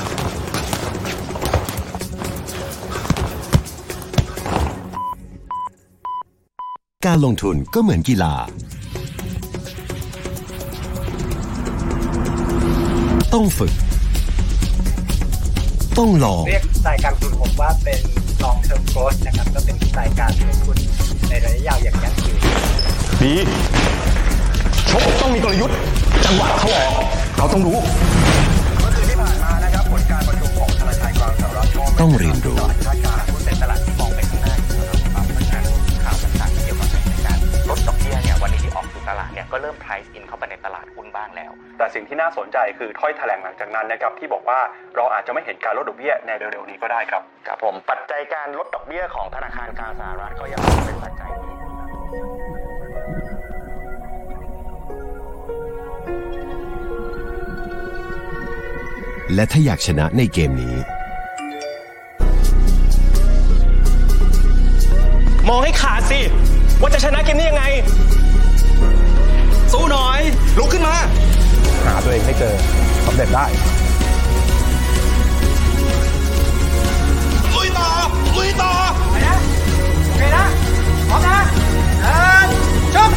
การลงทุนก็เหมือนกีฬาต้องฝึกต้องลองเรียกสไตล์การลงทุนผมว่าเป็น long term growth นะครับก็เป็นสไตล์การลงทุนในระยะยาวอย่างยั่งยืนดีชกต้องมีกลยุทธ์จังหวะเข้าออกเราต้องรู้เมื่อคืนที่ผ่านมานะครับผลการประชุมของธนาคารกลางสหรัฐต้องเรียนรู้ตลาดการหุ้นเป็นตลาดที่มองไปข้างหน้าอยู่แล้วครับเพราะฉะนั้นข่าวต่างๆเกี่ยวกับการลดดอกเบี้ยเนี่ยวันนี้ที่ออกสู่ตลาดเนี่ยก็เริ่ม price in เข้าไปในตลาดหุ้นบ้างแล้วแต่สิ่งที่น่าสนใจคือถ้อยแถลงหลังจากนั้นนะครับที่บอกว่าเราอาจจะไม่เห็นการลดดอกเบี้ยในเร็วๆนี้ก็ได้ครับครับผมปัจจัยการลดดอกเบี้ยของธนาคารกลางสหรัฐก็ยังเป็นปัจจัยที่และถ้าอยากชนะในเกมนี้มองให้ขาดสิว่าจะชนะเกมนี้ยังไงสู้หน่อยลุกขึ้นมาหาตัวเองให้เจอสำเร็จได้ลุยต่อลุยต่อไปนะโอเคนะพร้อมนะเดินชก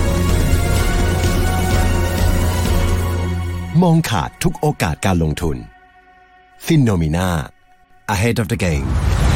มองขาดทุกโอกาสการลงทุน Phenomena Ahead of the Game